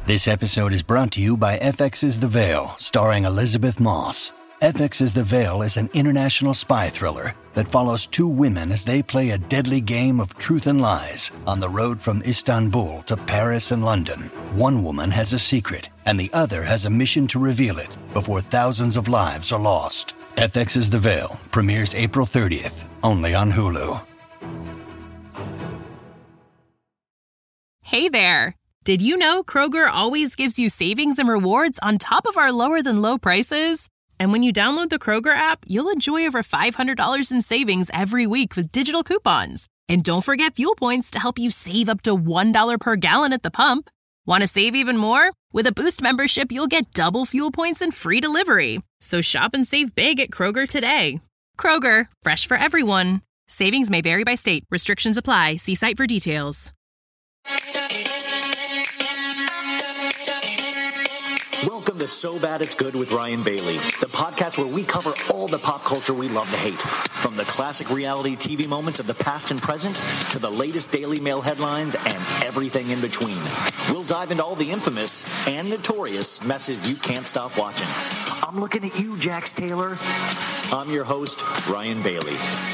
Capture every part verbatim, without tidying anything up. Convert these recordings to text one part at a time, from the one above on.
This episode is brought to you by F X's The Veil, starring Elizabeth Moss. F X's The Veil is an international spy thriller that follows two women as they play a deadly game of truth and lies on the road from Istanbul to Paris and London. One woman has a secret, and the other has a mission to reveal it before thousands of lives are lost. F X's The Veil premieres April thirtieth, only on Hulu. Hey there! Did you know Kroger always gives you savings and rewards on top of our lower-than-low prices? And when you download the Kroger app, you'll enjoy over five hundred dollars in savings every week with digital coupons. And don't forget fuel points to help you save up to one dollar per gallon at the pump. Want to save even more? With a Boost membership, you'll get double fuel points and free delivery. So shop and save big at Kroger today. Kroger, fresh for everyone. Savings may vary by state. Restrictions apply. See site for details. Welcome to So Bad It's Good with Ryan Bailey, the podcast where we cover all the pop culture we love to hate, from the classic reality T V moments of the past and present to the latest Daily Mail headlines and everything in between. We'll dive into all the infamous and notorious messes you can't stop watching. I'm looking at you, Jax Taylor. I'm your host, Ryan Bailey.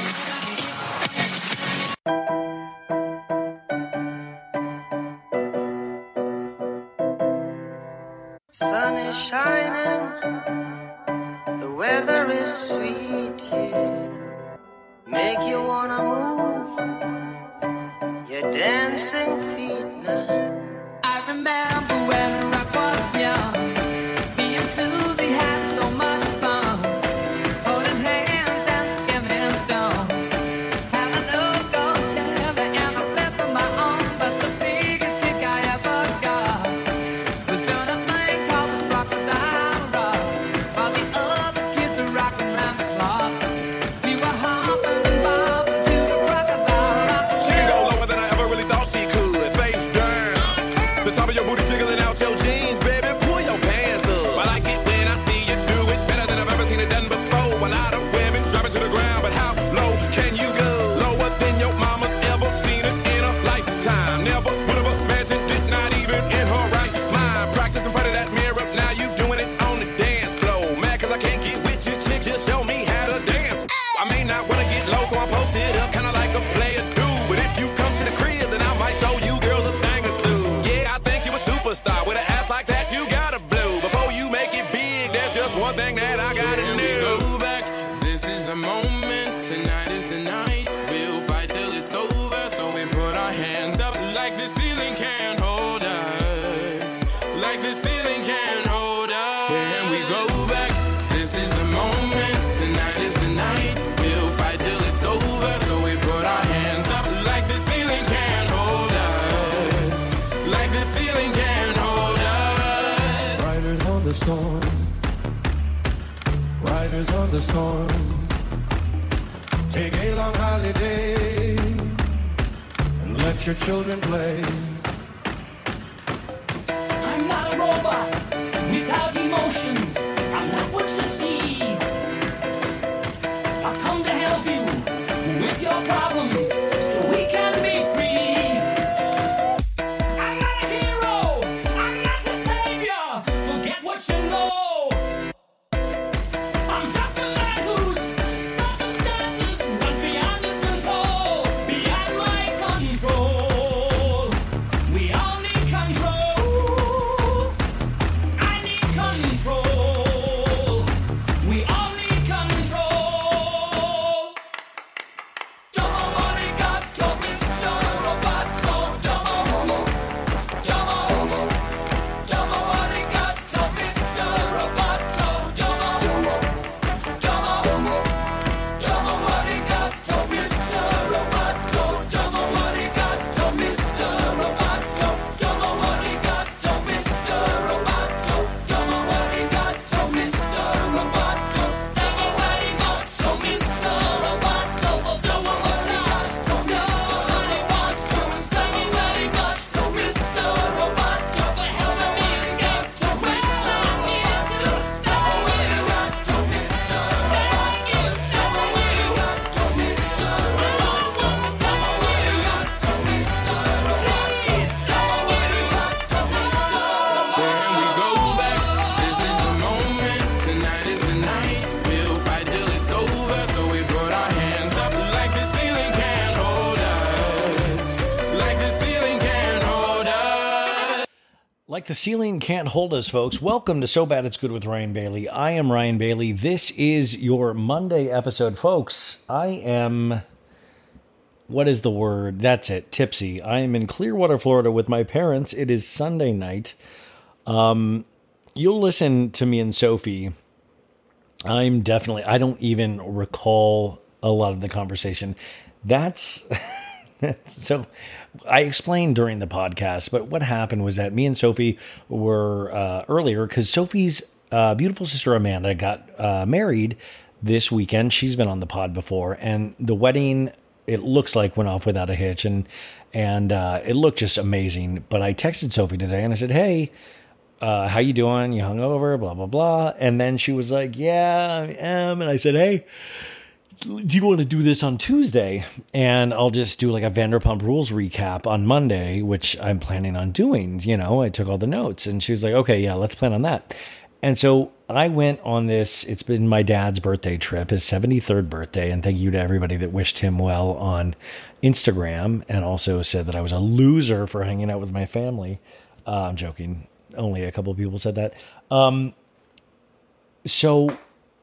Sun is shining, the weather is sweet, yeah. Make you wanna move your dancing feet now. I remember when rock was young, me and Susie had so much fun, holding hands and skimming stones, having no gold Chevy and a flesh of my own. But the biggest kick I ever got was doing a thing called the crocodile rock, while the other kids were rocking around the clock. We were hopping and bobbing to the crocodile rock. She can go lower than I ever really thought she could. Face down, the top of your booty jiggling out your jeans, baby. Pull your pants up. I like it when I see you do it better than I've ever seen it done before. A lot of women drop it to the ground, but how low can you go? Lower than your mama's ever seen it in a lifetime. Never would have imagined it, not even in her right mind. Practice in front of that mirror, now you doing it on the dance floor. Mad cause I can't get with you, chick, just show me how to dance. I may not wanna get low, so I'm posted up, kinda like a player do. But if you come to the crib, then I might show you girls a thing or two. Yeah, I think you a superstar. With an ass like that, you gotta blow. Before you make it big, there's just one thing that I gotta Here we do. go back. This is the moment. Tonight is the night. We'll fight till it's over. So we put our hands up like the ceiling can't hold us. Like the ceiling can't hold us. Here we go back. This is the moment. Tonight is the night. We'll fight till it's over. So we put our hands up like the ceiling can't hold us. Like the ceiling can't hold us. Riders on the storm. Riders on the storm. Take a long holiday and let your children play. I'm not a robot without emotions. I'm not what you see. I come to help you with your problems so we can be free. I'm not a hero. I'm not the savior. Forget what you know. I'm just a man whose circumstances went beyond his control, beyond my control. We all need control. Like the ceiling can't hold us, folks. Welcome to So Bad It's Good with Ryan Bailey. I am Ryan Bailey. This is your Monday episode, folks. I am, what is the word? That's it, tipsy. I am in Clearwater, Florida with my parents. It is Sunday night. Um, you'll listen to me and Sophie. I'm definitely, I don't even recall a lot of the conversation. That's, that's so... I explained during the podcast, but what happened was that me and Sophie were uh, earlier because Sophie's uh, beautiful sister Amanda got uh, married this weekend. She's been on the pod before, and the wedding, it looks like went off without a hitch, and and uh, it looked just amazing. But I texted Sophie today and I said, "Hey, uh, how you doing? You hungover? Blah blah blah." And then she was like, "Yeah, I am." And I said, "Hey, do you want to do this on Tuesday? And I'll just do like a Vanderpump Rules recap on Monday, which I'm planning on doing." You know, I took all the notes and she was like, "Okay, yeah, let's plan on that." And so I went on this. It's been my dad's birthday trip, his seventy-third birthday. And thank you to everybody that wished him well on Instagram and also said that I was a loser for hanging out with my family. Uh, I'm joking. Only a couple of people said that. Um, so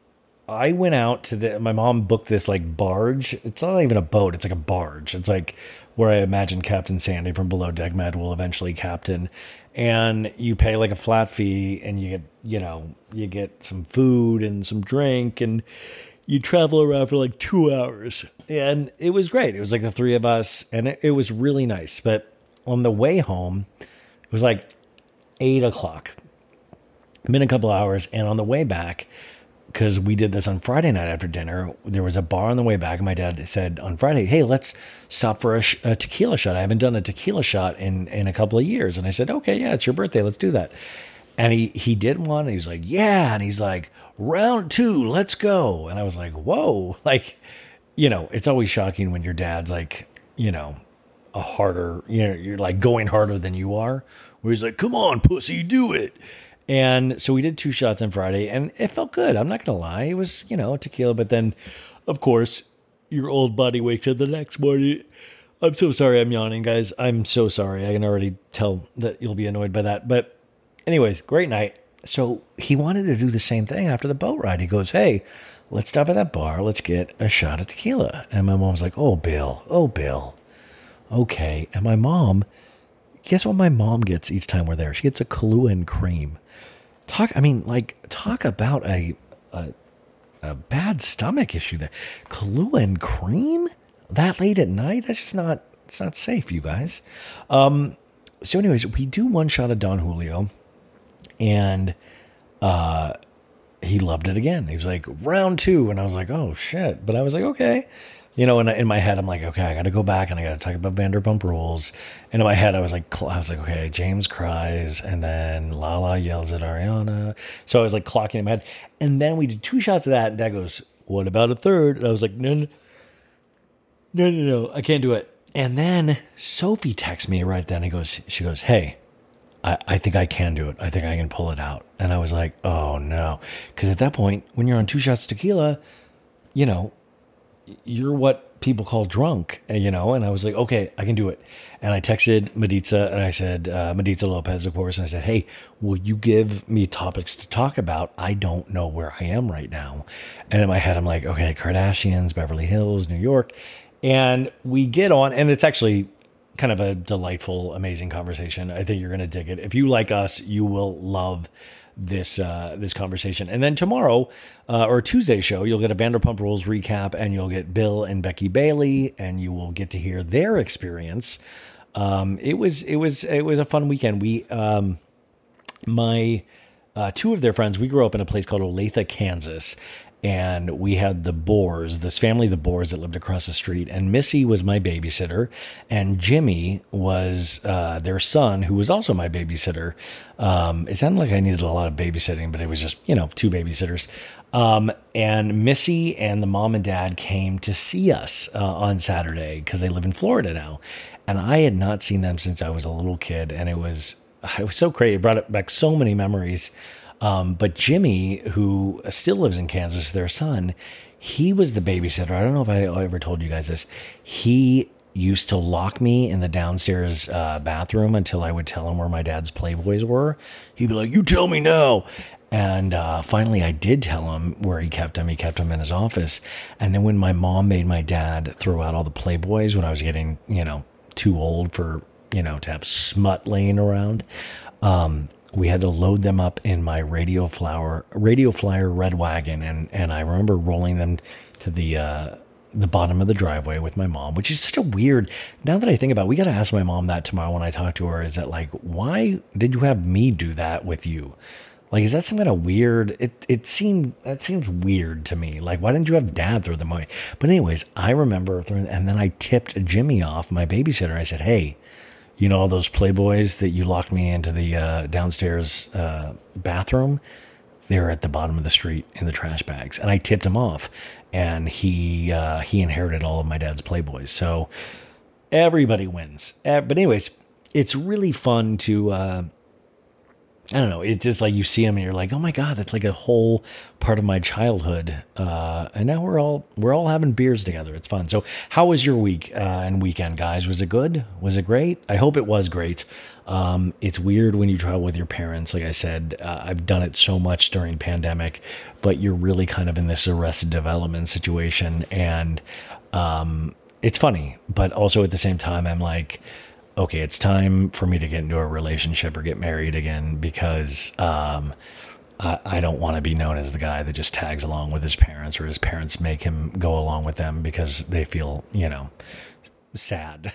I went out to the, my mom booked this like barge. It's not even a boat. It's like a barge. It's like where I imagine Captain Sandy from Below Deck Med will eventually captain. And you pay like a flat fee and you get, you know, you get some food and some drink and you travel around for like two hours. And it was great. It was like the three of us and it, it was really nice. But on the way home, it was like eight o'clock. Been a couple hours. And on the way back, because we did this on Friday night after dinner, there was a bar on the way back. And my dad said on Friday, "Hey, let's stop for a, sh- a tequila shot. I haven't done a tequila shot in, in a couple of years." And I said, "Okay, yeah, it's your birthday. Let's do that." And he, he did one. And he's like, "Yeah." And he's like, "Round two, let's go." And I was like, whoa. Like, you know, it's always shocking when your dad's like, you know, a harder, you know, you're like going harder than you are. Where he's like, "Come on, pussy, do it." And so we did two shots on Friday, and it felt good. I'm not going to lie. It was, you know, tequila. But then, of course, your old buddy wakes up the next morning. I'm so sorry I'm yawning, guys. I'm so sorry. I can already tell that you'll be annoyed by that. But anyways, great night. So he wanted to do the same thing after the boat ride. He goes, "Hey, let's stop at that bar. Let's get a shot of tequila." And my mom's like, "Oh, Bill. Oh, Bill. Okay." And my mom, guess what my mom gets each time we're there? She gets a Kahlua and cream. Talk, I mean, like, talk about a, a a bad stomach issue there. Kahlua and cream that late at night? That's just not, it's not safe, you guys. Um, so anyways, we do one shot of Don Julio, and uh, he loved it again. He was like, "Round two," and I was like, "Oh shit!" But I was like, okay. You know, in, in my head, I'm like, okay, I got to go back and I got to talk about Vanderpump Rules. And in my head, I was like, I was like, okay, James cries and then Lala yells at Ariana. So I was like clocking in my head. And then we did two shots of that. And Dad goes, "What about a third?" And I was like, no, no, no, no, no, I can't do it. And then Sophie texts me right then. He goes, she goes, "Hey, I, I think I can do it. I think I can pull it out." And I was like, oh no. Because at that point, when you're on two shots of tequila, you know, you're what people call drunk, you know? And I was like, okay, I can do it. And I texted Mediza and I said, uh, Mediza Lopez, of course. And I said, "Hey, will you give me topics to talk about? I don't know where I am right now." And in my head, I'm like, okay, Kardashians, Beverly Hills, New York. And we get on, and it's actually kind of a delightful, amazing conversation. I think you're going to dig it. If you like us, you will love this uh, this conversation. And then tomorrow, uh, or Tuesday show, you'll get a Vanderpump Rules recap, and you'll get Bill and Becky Bailey, and you will get to hear their experience. Um, it was it was it was a fun weekend. We um, my uh, two of their friends. We grew up in a place called Olathe, Kansas. And we had the Boers, this family, the Boers, that lived across the street. And Missy was my babysitter. And Jimmy was uh, their son, who was also my babysitter. Um, it sounded like I needed a lot of babysitting, but it was just, you know, two babysitters. Um, and Missy and the mom and dad came to see us uh, on Saturday because they live in Florida now. And I had not seen them since I was a little kid. And it was, it was so great. It brought back so many memories. Um, but Jimmy, who still lives in Kansas, their son, he was the babysitter. I don't know if I ever told you guys this. He used to lock me in the downstairs uh, bathroom until I would tell him where my dad's Playboys were. He'd be like, you tell me now. And uh, finally, I did tell him where he kept them. He kept them in his office. And then when my mom made my dad throw out all the Playboys when I was getting, you know, too old for, you know, to have smut laying around, um, we had to load them up in my Radio Flower, Radio Flyer Red Wagon. And, and I remember rolling them to the... Uh, the bottom of the driveway with my mom, which is such a weird, now that I think about it, we got to ask my mom that tomorrow when I talk to her, is that like, why did you have me do that with you? Like, is that some kind of weird, it, it seemed, that seems weird to me. Like, why didn't you have dad throw them away? But anyways, I remember, throwing, and then I tipped Jimmy off, my babysitter. I said, hey, you know, all those Playboys that you locked me into the uh, downstairs uh, bathroom, they're at the bottom of the street in the trash bags. And I tipped him off. And he uh, he inherited all of my dad's Playboys. So everybody wins. Uh, but anyways, it's really fun to, uh, I don't know, it's just like you see him and you're like, oh my God, that's like a whole part of my childhood. Uh, and now we're all we're all having beers together. It's fun. So how was your week uh, and weekend, guys? Was it good? Was it great? I hope it was great. Um, it's weird when you travel with your parents. Like I said, uh, I've done it so much during pandemic, but you're really kind of in this arrested development situation. And um, it's funny, but also at the same time, I'm like, okay, it's time for me to get into a relationship or get married again, because um, I, I don't want to be known as the guy that just tags along with his parents, or his parents make him go along with them because they feel, you know, sad.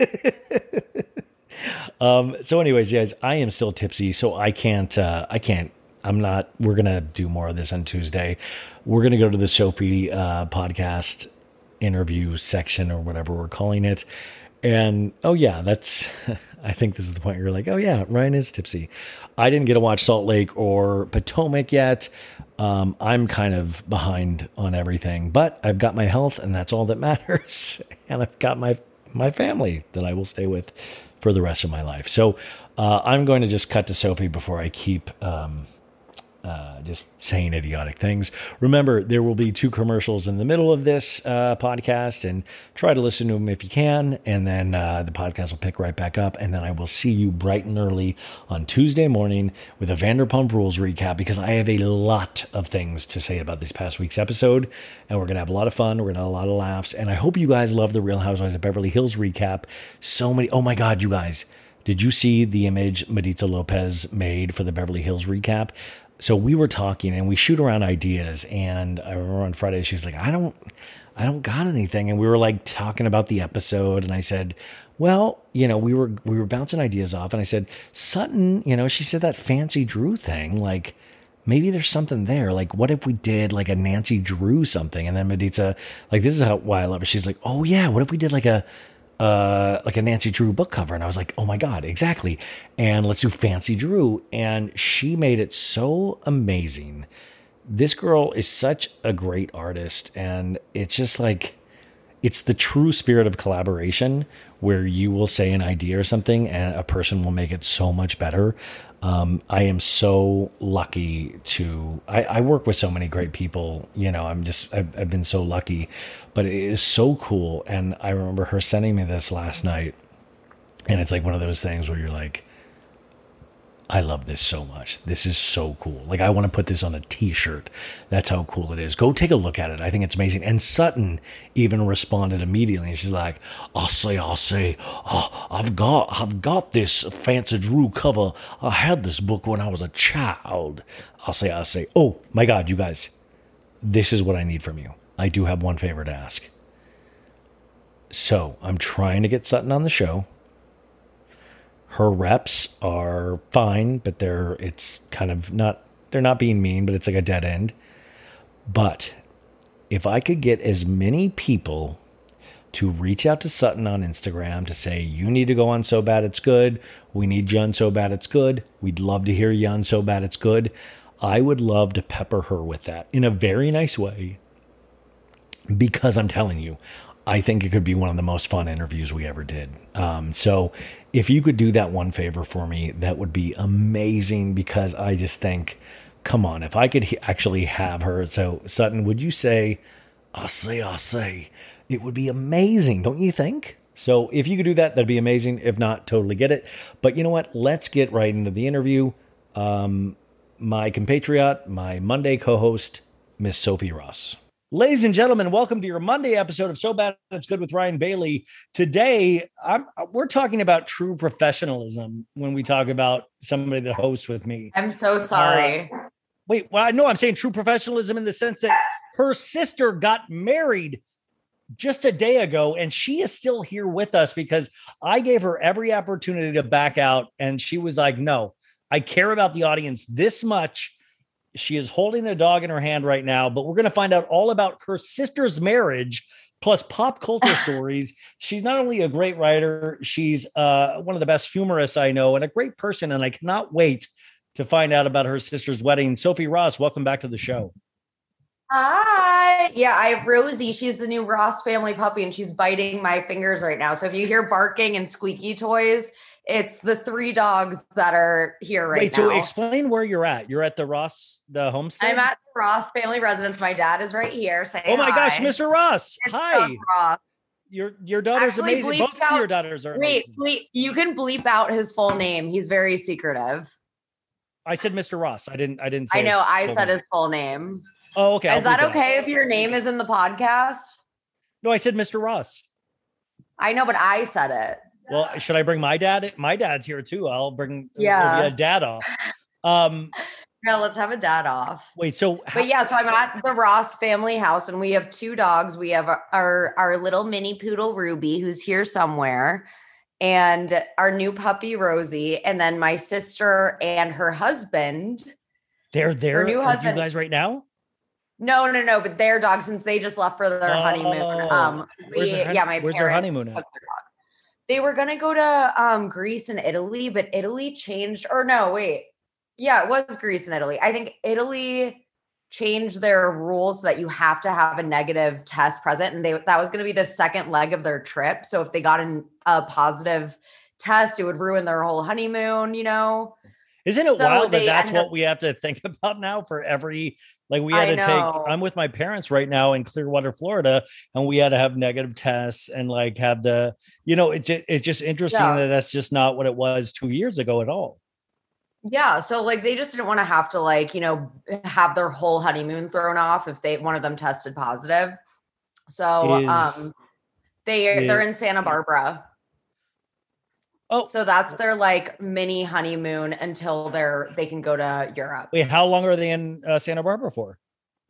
Um, so anyways, guys, I am still tipsy, so I can't, uh, I can't, I'm not, we're going to do more of this on Tuesday. We're going to go to the Sophie, uh, podcast interview section, or whatever we're calling it. And, oh yeah, that's, I think this is the point where you're like, oh yeah, Ryan is tipsy. I didn't get to watch Salt Lake or Potomac yet. Um, I'm kind of behind on everything, but I've got my health, and that's all that matters. And I've got my, my family that I will stay with for the rest of my life. So uh, I'm going to just cut to Sophie before I keep um, uh, just saying idiotic things. Remember, there will be two commercials in the middle of this uh, podcast, and try to listen to them if you can. And then uh, the podcast will pick right back up. And then I will see you bright and early on Tuesday morning with a Vanderpump Rules recap, because I have a lot of things to say about this past week's episode. And we're going to have a lot of fun. We're going to have a lot of laughs. And I hope you guys love the Real Housewives of Beverly Hills recap. So many. Oh my God, you guys. Did you see the image Maritza Lopez made for the Beverly Hills recap? So we were talking and we shoot around ideas. And I remember on Friday, she's like, I don't, I don't got anything. And we were like talking about the episode. And I said, well, you know, we were, we were bouncing ideas off. And I said, Sutton, you know, she said that Fancy Drew thing, like, maybe there's something there. Like, what if we did like a Nancy Drew something? And then Maritza, like, this is how, why I love it. She's like, oh yeah, what if we did like a, uh, like a Nancy Drew book cover? And I was like, oh my God, exactly. And let's do Fancy Drew. And she made it so amazing. This girl is such a great artist. And it's just like, it's the true spirit of collaboration, where you will say an idea or something and a person will make it so much better. Um, I am so lucky to, I, I work with so many great people, you know, I'm just, I've, I've been so lucky, but it is so cool. And I remember her sending me this last night, and it's like one of those things where you're like, I love this so much. This is so cool. Like, I want to put this on a t-shirt. That's how cool it is. Go take a look at it. I think it's amazing. And Sutton even responded immediately. She's like, I'll say, I'll say, oh, I've got, I've got this Fancy Drew cover. I had this book when I was a child. I'll say, I'll say, oh my God, you guys, this is what I need from you. I do have one favor to ask. So I'm trying to get Sutton on the show. Her reps are fine, but they're, it's kind of not, they're not being mean, but it's like a dead end. But if I could get as many people to reach out to Sutton on Instagram to say, you need to go on So Bad It's Good. We need you on So Bad It's Good. We'd love to hear you on So Bad It's Good. I would love to pepper her with that in a very nice way, because I'm telling you, I think it could be one of the most fun interviews we ever did. Um, so if you could do that one favor for me, that would be amazing, because I just think, come on, if I could he- actually have her. So Sutton, would you say, I say, I say, it would be amazing. Don't you think? So if you could do that, that'd be amazing. If not, totally get it. But you know what? Let's get right into the interview. Um, my compatriot, my Monday co-host, Miss Sophie Ross. Ladies and gentlemen, welcome to your Monday episode of So Bad It's Good with Ryan Bailey. Today, I'm, we're talking about true professionalism when we talk about somebody that hosts with me. I'm so sorry. Uh, wait, well, I know I'm saying true professionalism in the sense that her sister got married just a day ago, and she is still here with us because I gave her every opportunity to back out, and she was like, no, I care about the audience this much. She is holding a dog in her hand right now, but we're going to find out all about her sister's marriage plus pop culture stories. She's not only a great writer, she's uh, one of the best humorists I know and a great person. And I cannot wait to find out about her sister's wedding. Sophie Ross, welcome back to the show. Hi. Yeah, I have Rosie. She's the new Ross family puppy, and she's biting my fingers right now. So if you hear barking and squeaky toys, it's the three dogs that are here right Wait, now. so explain where you're at. You're at the Ross, the homestead? I'm at the Ross family residence. My dad is right here. Say oh my hi. gosh, Mister Ross. It's Hi. Doug Ross. Your your daughter's Actually, amazing. bleep Both out- of your daughters are Wait, amazing. bleep, you can bleep out his full name. He's very secretive. I said Mister Ross. I didn't I didn't say I know. his I full said name. his full name. Oh, okay. I'll Is that bleep it out. okay if your name is in the podcast? No, I said Mister Ross. I know, but I said it. Well, should I bring my dad? My dad's here too. I'll bring Yeah. a dad off. Um, Yeah, let's have a dad off. wait, so But yeah, so I'm at the Ross family house, and we have two dogs. We have our, our, our little mini poodle Ruby, who's here somewhere, and our new puppy Rosie, and then my sister and her husband. they're there new with husband- you guys right now? No, no, no, but their dogs, since they just left for their Oh. honeymoon. Um, Where's we, their hun- yeah, my where's their parents honeymoon at? took their dog. They were gonna go to um Greece and Italy, but Italy changed. Or no, wait, yeah, it was Greece and Italy. I think Italy changed their rules so that you have to have a negative test present, and they that was going to be the second leg of their trip. So if they got an, a positive test, it would ruin their whole honeymoon. You know, Isn't it So wild that they that's end what up- we have to think about now for every, like we I had to know. take, I'm with my parents right now in Clearwater, Florida, and we had to have negative tests and like have the, you know, it's, ju- it's just interesting Yeah. that that's just not what it was two years ago at all. yeah. So like they just didn't want to have to like you know have their whole honeymoon thrown off if they one of them tested positive. So Is- um, they they're in Santa Barbara. Oh, So that's their like mini honeymoon until they're they can go to Europe. wait, how long are they in uh, Santa Barbara for?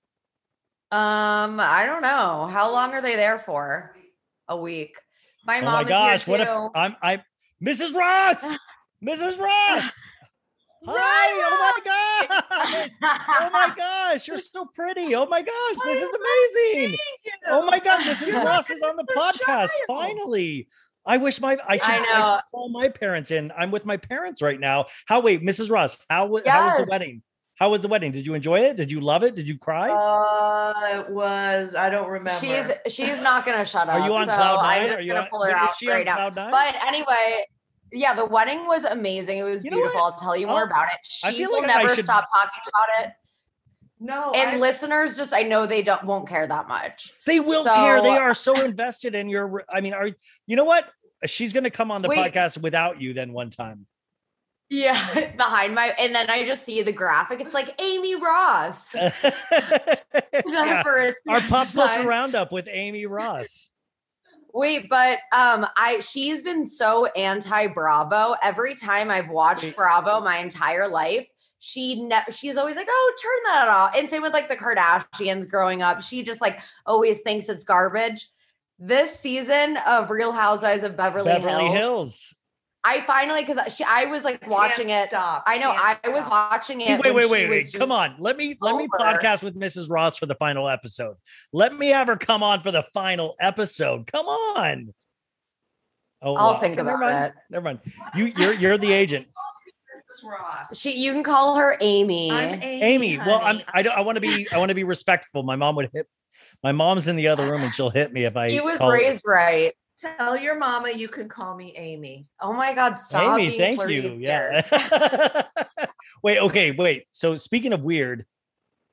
Um, I don't know. How long are they there for? A week. My Oh mom my gosh, is what here if too. I'm, I, Missus Ross, Missus Ross. Hi, oh my gosh. Oh my gosh, you're so pretty. Oh my gosh, this is amazing. Oh my God, Missus Ross is on the podcast. Finally. I wish my I should, I I know. should call my parents in. I'm with my parents right now. How wait, Missus Ross, how wa- how was the Yes. wedding? How was the wedding? Did you enjoy it? Did you love it? Did you cry? Uh, it was, I don't remember. She's she's not gonna shut up. Are you on so cloud I'm nine? just Are you gonna on- pull her is out she on right now. cloud nine? But anyway, yeah, the wedding was amazing. It was You know beautiful. what? I'll tell you more I'll- about it. I She feel will like I never should- stop talking about it. no, And I- listeners, just I know they don't won't care that much. They will care. They So- are so invested in your. I mean, are you know what? She's going to come on the Wait. podcast without you then one time. Yeah, behind my and then I just see the graphic. It's like Amy Ross. Yeah. For its Our pop culture design. roundup with Amy Ross. Wait, but um, I she's been so anti Bravo. Every time I've watched Wait. Bravo my entire life, she ne- she's always like, "Oh, turn that off." And same with like the Kardashians growing up. She just like always thinks it's garbage. This season of Real Housewives of Beverly, Beverly Hills, Hills. I finally because she I was like watching Can't it. Stop. I know I Can't was stop. watching it. See, wait, when wait, she wait, was wait. just Come on. Let me let me over. podcast with Missus Ross for the final episode. Let me have her come on for the final episode. Come on. Oh, I'll wow. think Okay, never about mind. it. Never mind. You you're you're the agent. Missus Ross. She you can call her Amy. I'm Amy. Amy, well, I'm honey. I don't I want to be I want to be respectful. My mom would hit my mom's in the other room and she'll hit me if I He was call her. raised right. Tell your mama you can call me Amy. Oh my God, stop Amy, being thank flirty you. here. Yeah. Wait, okay, wait. So speaking of weird,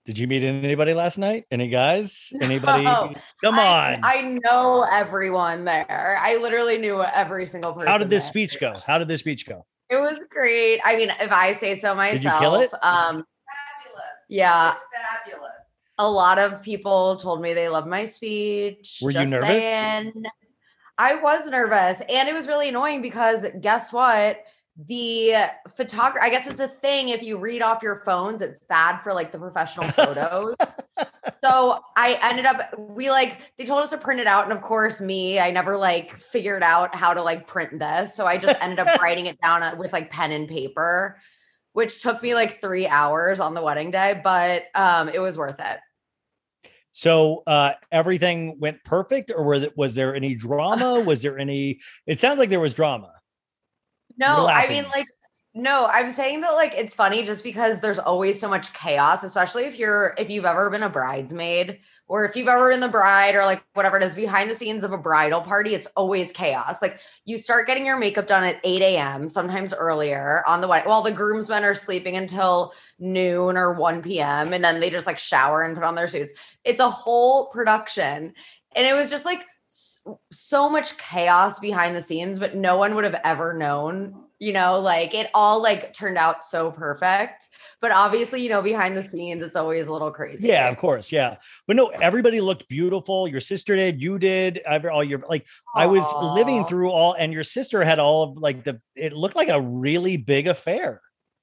Did you meet anybody last night? Any guys? Anybody? No, Come I, on. I know everyone there. I literally knew every single person. How did this there. speech go? How did this speech go? It was great. I mean, if I say so myself. Did you kill it? Um, Fabulous. Yeah. Fabulous. A lot of people told me they loved my speech. Were you Just nervous? saying. I was nervous, and it was really annoying because guess what? The photographer, I guess it's a thing. If you read off your phones, it's bad for like the professional photos. So I ended up, we like, they told us to print it out. And of course, me, I never like figured out how to like print this. So I just ended up writing it down with like pen and paper, which took me like three hours on the wedding day, but um, it was worth it. So uh, everything went perfect, or was, it, was there any drama? Was there any, it sounds like there was drama. You're No, I laughing. mean, like, no, I'm saying that like it's funny just because there's always so much chaos, especially if you're if you've ever been a bridesmaid or if you've ever been the bride or like whatever it is behind the scenes of a bridal party, it's always chaos. Like you start getting your makeup done at eight a.m., sometimes earlier on the wedding, while the groomsmen are sleeping until noon or one p.m. and then they just like shower and put on their suits. It's a whole production. And it was just like so much chaos behind the scenes, but no one would have ever known, you know, like it all like turned out so perfect. But obviously, you know, behind the scenes, it's always a little crazy. Yeah, of course. Yeah. But no, everybody looked beautiful. Your sister did, you did, every- all your, like, I was living Aw. through all, and your sister had all of like the, it looked like a really big affair.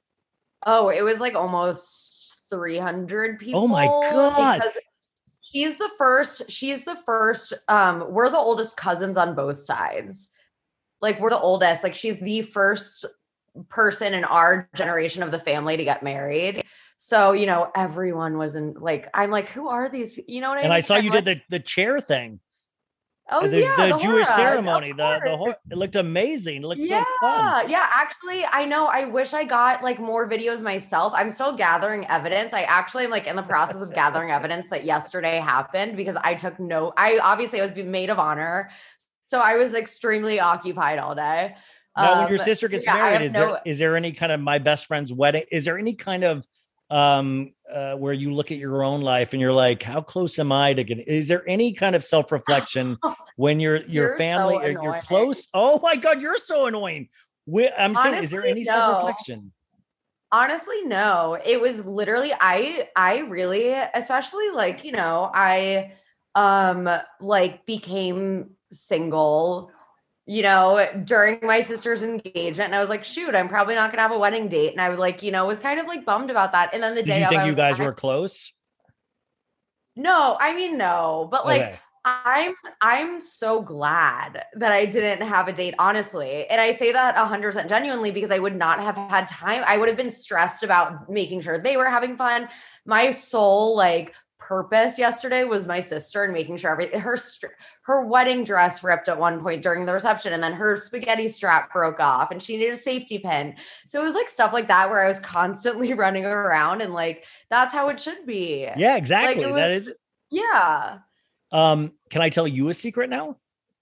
Oh, it was like almost three hundred people. Oh my God. because She's the first, she's the first, um, we're the oldest cousins on both sides. Like we're the oldest, like she's the first person in our generation of the family to get married. So, you know, everyone was in like, I'm like, who are these? pe- You know what I mean? And I saw I'm you like, did the, the chair thing. Oh the, yeah, the the Jewish hora, ceremony, of the, the, course. hor- it looked amazing. It looked Yeah, so fun. yeah. Actually, I know. I wish I got like more videos myself. I'm still gathering evidence. I actually am like in the process of gathering evidence that yesterday happened because I took no. I obviously I was maid of honor, so I was extremely occupied all day. Now, when your Um, sister so gets yeah, I married, have is no- there is there any kind of my best friend's wedding? Is there any kind of um uh, where you look at your own life and you're like, how close am I to getting? Is there any kind of self reflection when your your You're family so or you're annoying. close? Oh my God, you're so annoying. We, I'm saying, is there Honestly, any no. self reflection? Honestly, no. It was literally I I really, especially like, you know, I um like became single, you know, during my sister's engagement. And I was like, shoot, I'm probably not gonna have a wedding date. And I would like, you know, was kind of like bummed about that. And then the Did day you of, think I you was like, guys I- were close? No, I mean, no, but like Okay. I'm I'm so glad that I didn't have a date, honestly. And I say that a hundred percent genuinely because I would not have had time. I would have been stressed about making sure they were having fun. My sole like purpose yesterday was my sister and making sure everything her str- her wedding dress ripped at one point during the reception, and then her spaghetti strap broke off and she needed a safety pin. So it was like stuff like that where I was constantly running around, and like that's how it should be. Yeah, exactly. Like, it that was- is. Yeah. Um, can I tell you a secret now?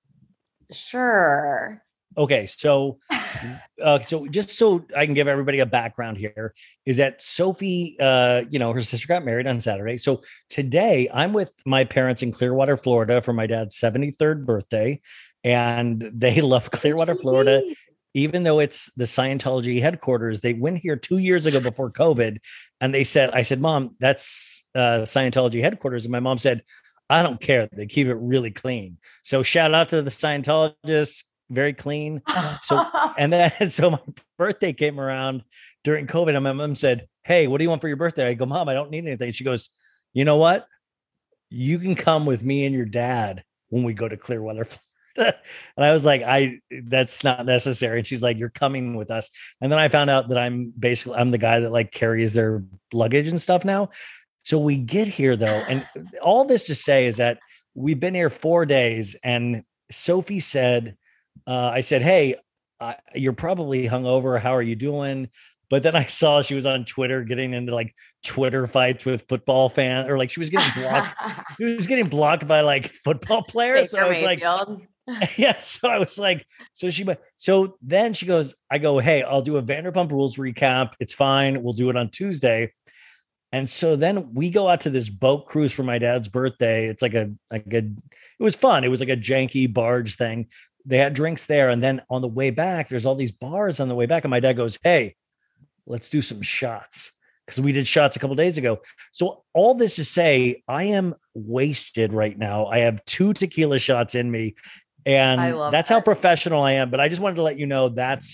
Sure. Okay, so uh, so just so I can give everybody a background here, is that Sophie, uh, you know, her sister got married on Saturday. So today I'm with my parents in Clearwater, Florida for my dad's seventy-third birthday, and they love Clearwater, Florida. Even though it's the Scientology headquarters, they went here two years ago before COVID, and they said, I said, Mom, that's uh, Scientology headquarters. And my mom said, I don't care. They keep it really clean. So shout out to the Scientologists, very clean. So, and then, so my birthday came around during COVID, and my mom said, hey, what do you want for your birthday? I go, Mom, I don't need anything. She goes, you know what? You can come with me and your dad when we go to Clearwater, Florida. And I was like, I, that's not necessary. And she's like, you're coming with us. And then I found out that I'm basically, I'm the guy that like carries their luggage and stuff now. So we get here though. And all this to say is that we've been here four days and Sophie said, uh, I said, hey, uh, you're probably hungover. How are you doing? But then I saw she was on Twitter getting into like Twitter fights with football fans, or like she was getting blocked. She was getting blocked by like football players. So I was like, Mayfield. yeah. So I was like, so she, so then she goes, I go, hey, I'll do a Vanderpump Rules recap. It's fine. We'll do it on Tuesday. And so then we go out to this boat cruise for my dad's birthday. It's like a, like a, it was fun. It was like a janky barge thing. They had drinks there. And then on the way back, there's all these bars on the way back. And my dad goes, hey, let's do some shots. Because we did shots a couple days ago. So all this to say, I am wasted right now. I have two tequila shots in me. And that's that. how professional I am. But I just wanted to let you know that's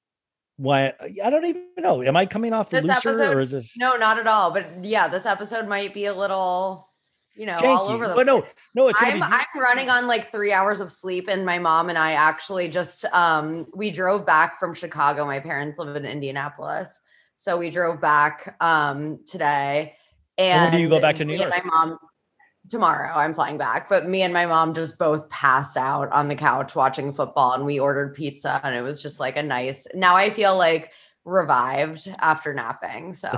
why I don't even know. Am I coming off This looser episode, or is this no, not at all. But yeah, this episode might be a little, you know, janky? all over the But no, place. no, it's gonna I'm, be I'm running on like three hours of sleep, and my mom and I actually just um we drove back from Chicago. My parents live in Indianapolis, so we drove back um today. And when do you go back to New me and York? My mom tomorrow. I'm flying back, but me and my mom just both passed out on the couch watching football, and we ordered pizza, and it was just like a nice. Now I feel like revived after napping. So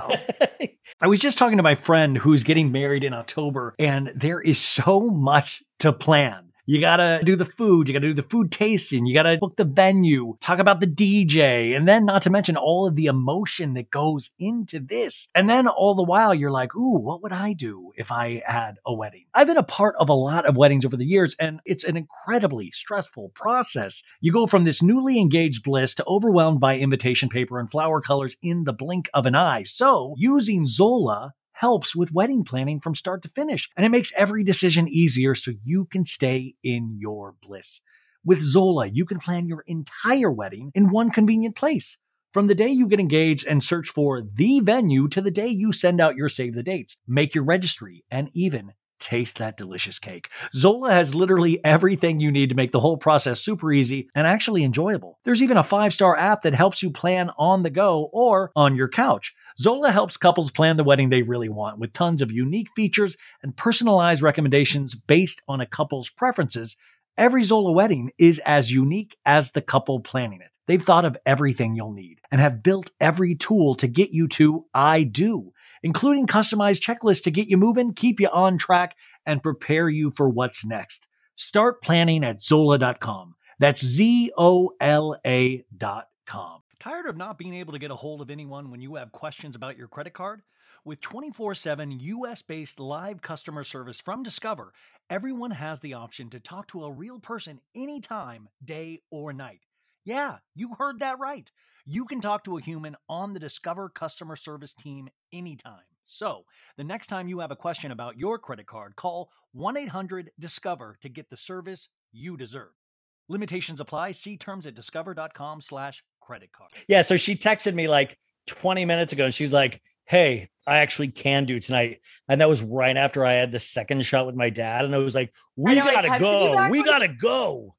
I was just talking to my friend who's getting married in October, and there is so much to plan. You got to do the food. You got to do the food tasting. You got to book the venue, talk about the D J, and then not to mention all of the emotion that goes into this. And then all the while you're like, ooh, what would I do if I had a wedding? I've been a part of a lot of weddings over the years, and it's an incredibly stressful process. You go from this newly engaged bliss to overwhelmed by invitation paper and flower colors in the blink of an eye. So using Zola helps with wedding planning from start to finish, and it makes every decision easier so you can stay in your bliss. With Zola, you can plan your entire wedding in one convenient place. From the day you get engaged and search for the venue to the day you send out your save the dates, make your registry, and even taste that delicious cake. Zola has literally everything you need to make the whole process super easy and actually enjoyable. There's even a five-star app that helps you plan on the go or on your couch. Zola helps couples plan the wedding they really want with tons of unique features and personalized recommendations based on a couple's preferences. Every Zola wedding is as unique as the couple planning it. They've thought of everything you'll need and have built every tool to get you to I do, including customized checklists to get you moving, keep you on track, and prepare you for what's next. Start planning at Zola dot com. That's Z O L A dot com. Tired of not being able to get a hold of anyone when you have questions about your credit card? With twenty-four seven U S-based live customer service from Discover, everyone has the option to talk to a real person anytime, day or night. Yeah, you heard that right. You can talk to a human on the Discover customer service team anytime. So, the next time you have a question about your credit card, call one eight hundred discover to get the service you deserve. Limitations apply. See terms at discover.com slash credit card. Yeah, so she texted me like twenty minutes ago, and she's like, hey, I actually can do tonight. And that was right after I had the second shot with my dad. And I was like, we know, I gotta texted you go. back We when- gotta go.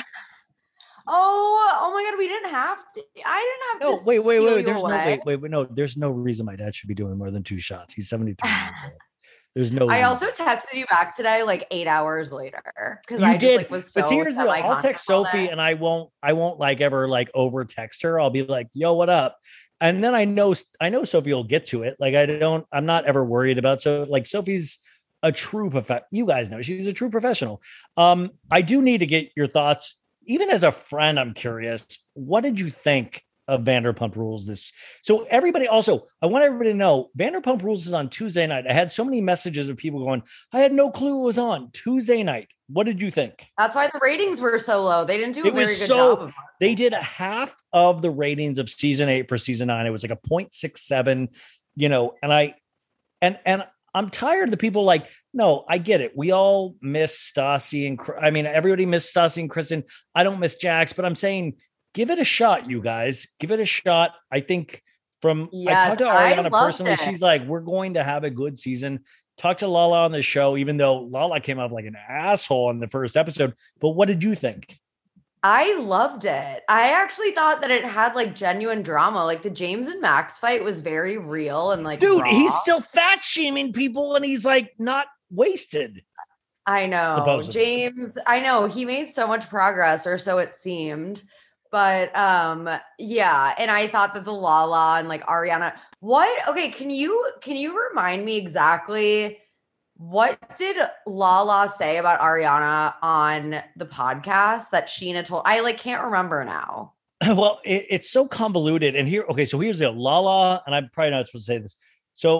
Oh, oh my God, we didn't have to. I didn't have No, to. wait, wait, steal wait. you There's no away. wait, wait, wait. No, there's no reason my dad should be doing more than two shots. He's seventy-three years old. There's no I reason. also texted you back today, like eight hours later, because You I just did, like was so. but here's the deal. I'll semi-conscious text all Sophie day. and I won't, I won't like ever like over text her. I'll be like, yo, what up? And then I know, I know Sophie will get to it. Like, I don't, I'm not ever worried about, so like Sophie's a true prof. You guys know she's a true professional. Um, I do need to get your thoughts, even as a friend. I'm curious, what did you think of Vanderpump Rules this? So everybody also, I want everybody to know Vanderpump Rules is on Tuesday night. I had so many messages of people going, I had no clue it was on Tuesday night. What did you think? That's why the ratings were so low. They didn't do a It very was good so, job of they did a half of the ratings of season eight for season nine. It was like a point six seven, you know, and I, and, and I'm tired of the people like, no, I get it. We all miss Stassi and, Cr- I mean, everybody missed Stassi and Kristen. I don't miss Jax, but I'm saying, give it a shot, you guys. Give it a shot. I think from, I Yes, talked to I Ariana loved personally. it. She's like, we're going to have a good season. Talk to Lala on the show, even though Lala came off like an asshole in the first episode. But what did you think? I loved it. I actually thought that it had like genuine drama. Like the James and Max fight was very real and like, Dude, raw. he's still fat shaming people and he's like not wasted. I know Supposedly. James. I know he made so much progress, or so it seemed. But um, yeah, and I thought that the Lala and like Ariana. What? Okay, can you can you remind me exactly what did Lala say about Ariana on the podcast that Sheena told? I like can't remember now. Well, it, it's so convoluted. And here, okay, so here's the Lala, and I'm probably not supposed to say this. So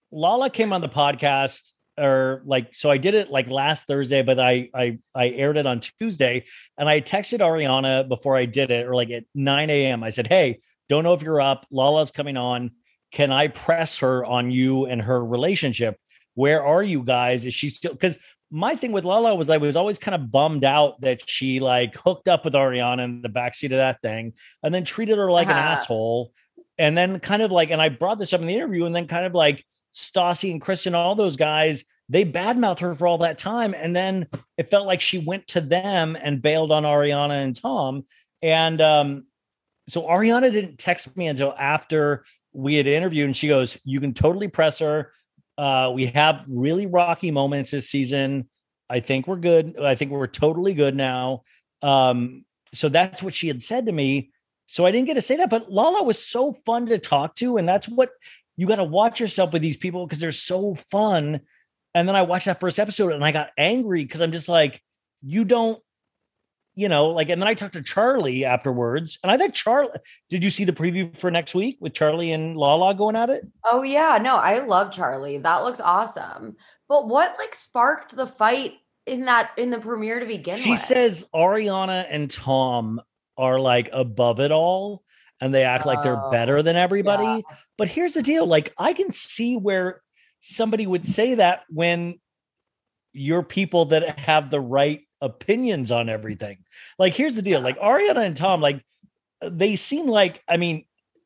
Lala came on the podcast, or like, so I did it like last Thursday, but I I I aired it on Tuesday, and I texted Ariana before I did it, or like at nine a.m. I said, "Hey, don't know if you're up. Lala's coming on. Can I press her on you and her relationship? Where are you guys? Is she still?" Because my thing with Lala was I was always kind of bummed out that she like hooked up with Ariana in the backseat of that thing, and then treated her like Uh-huh. an asshole, and then kind of like, and I brought this up in the interview, and then kind of like Stassi and Kristen, all those guys, they badmouthed her for all that time. And then it felt like she went to them and bailed on Ariana and Tom. And um, so Ariana didn't text me until after we had interviewed, and she goes, "You can totally press her. Uh, we have really rocky moments this season. I think we're good. I think we're totally good now." Um, so that's what she had said to me. So I didn't get to say that, but Lala was so fun to talk to. And that's what you got to watch yourself with these people, because they're so fun. And then I watched that first episode and I got angry because I'm just like, you don't, you know, like, and then I talked to Charlie afterwards, and I think Charlie, did you see the preview for next week with Charlie and Lala going at it? Oh yeah, no, I love Charlie. That looks awesome. But what like sparked the fight in that in the premiere to begin She with? says Ariana and Tom are like above it all, and they act like they're Oh, better than everybody. yeah. But here's the deal. Like, I can see where somebody would say that when you're people that have the right opinions on everything. Like, here's the deal. Like, Ariana and Tom, like, they seem like, I mean,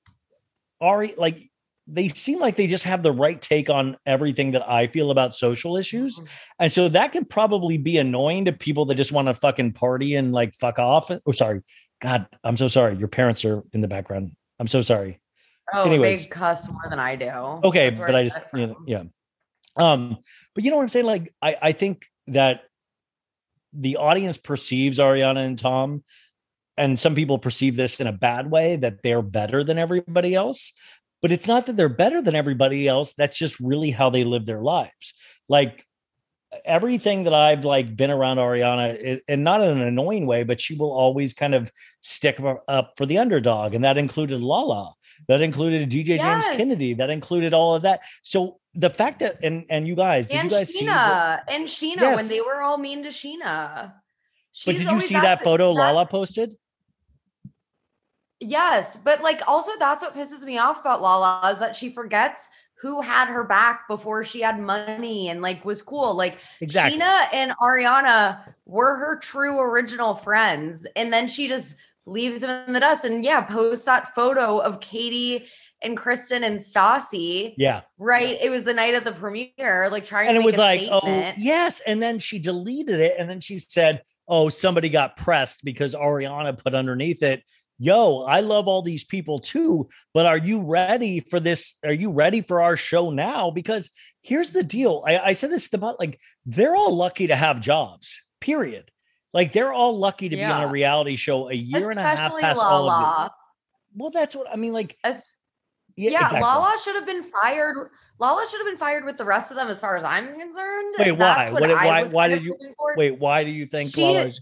Ari, like, they seem like they just have the right take on everything that I feel about social issues. And so that can probably be annoying to people that just want to fucking party and like fuck off. Oh, sorry. God, I'm so sorry. Your parents are in the background. I'm so sorry. Oh, Anyways. they cuss more than I do. Okay, That's where but I get just, it you know, from. yeah. Um, but you know what I'm saying? Like, I, I think that the audience perceives Ariana and Tom, and some people perceive this in a bad way, that they're better than everybody else. But it's not that they're better than everybody else. That's just really how they live their lives. Like, everything that I've like been around Ariana, it, and not in an annoying way, but she will always kind of stick up for the underdog. And that included Lala. That included D J Yes. James Kennedy. That included all of that. So the fact that, and and you guys, did And you guys see? Sheena and Sheena Yes. when they were all mean to Sheena. But She's did you always- see that's that the- photo that's- Lala posted? Yes, but like also that's what pisses me off about Lala is that she forgets who had her back before she had money and like was cool. Like Exactly. Sheena and Ariana were her true original friends, and then she just leaves them in the dust. And yeah, post that photo of Katie and Kristen and Stassi. Yeah. Right. It was the night of the premiere, like trying And to it make was a like, statement. oh, yes. And then she deleted it. And then she said, oh, somebody got pressed because Ariana put underneath it, yo, I love all these people too, but are you ready for this? Are you ready for our show now? Because here's the deal. I, I said this about like, they're all lucky to have jobs, period. Like, they're all lucky to be on Yeah. a reality show a year and a half Especially past all of Lala. this. Well, that's what I mean. Like, As- yeah, Yeah, exactly. Lala should have been fired. Lala should have been fired with the rest of them, as far as I'm concerned. Wait, That's why? what What, I why? was Why kind did of you? hoping for. Wait, why do you think She- Lala's?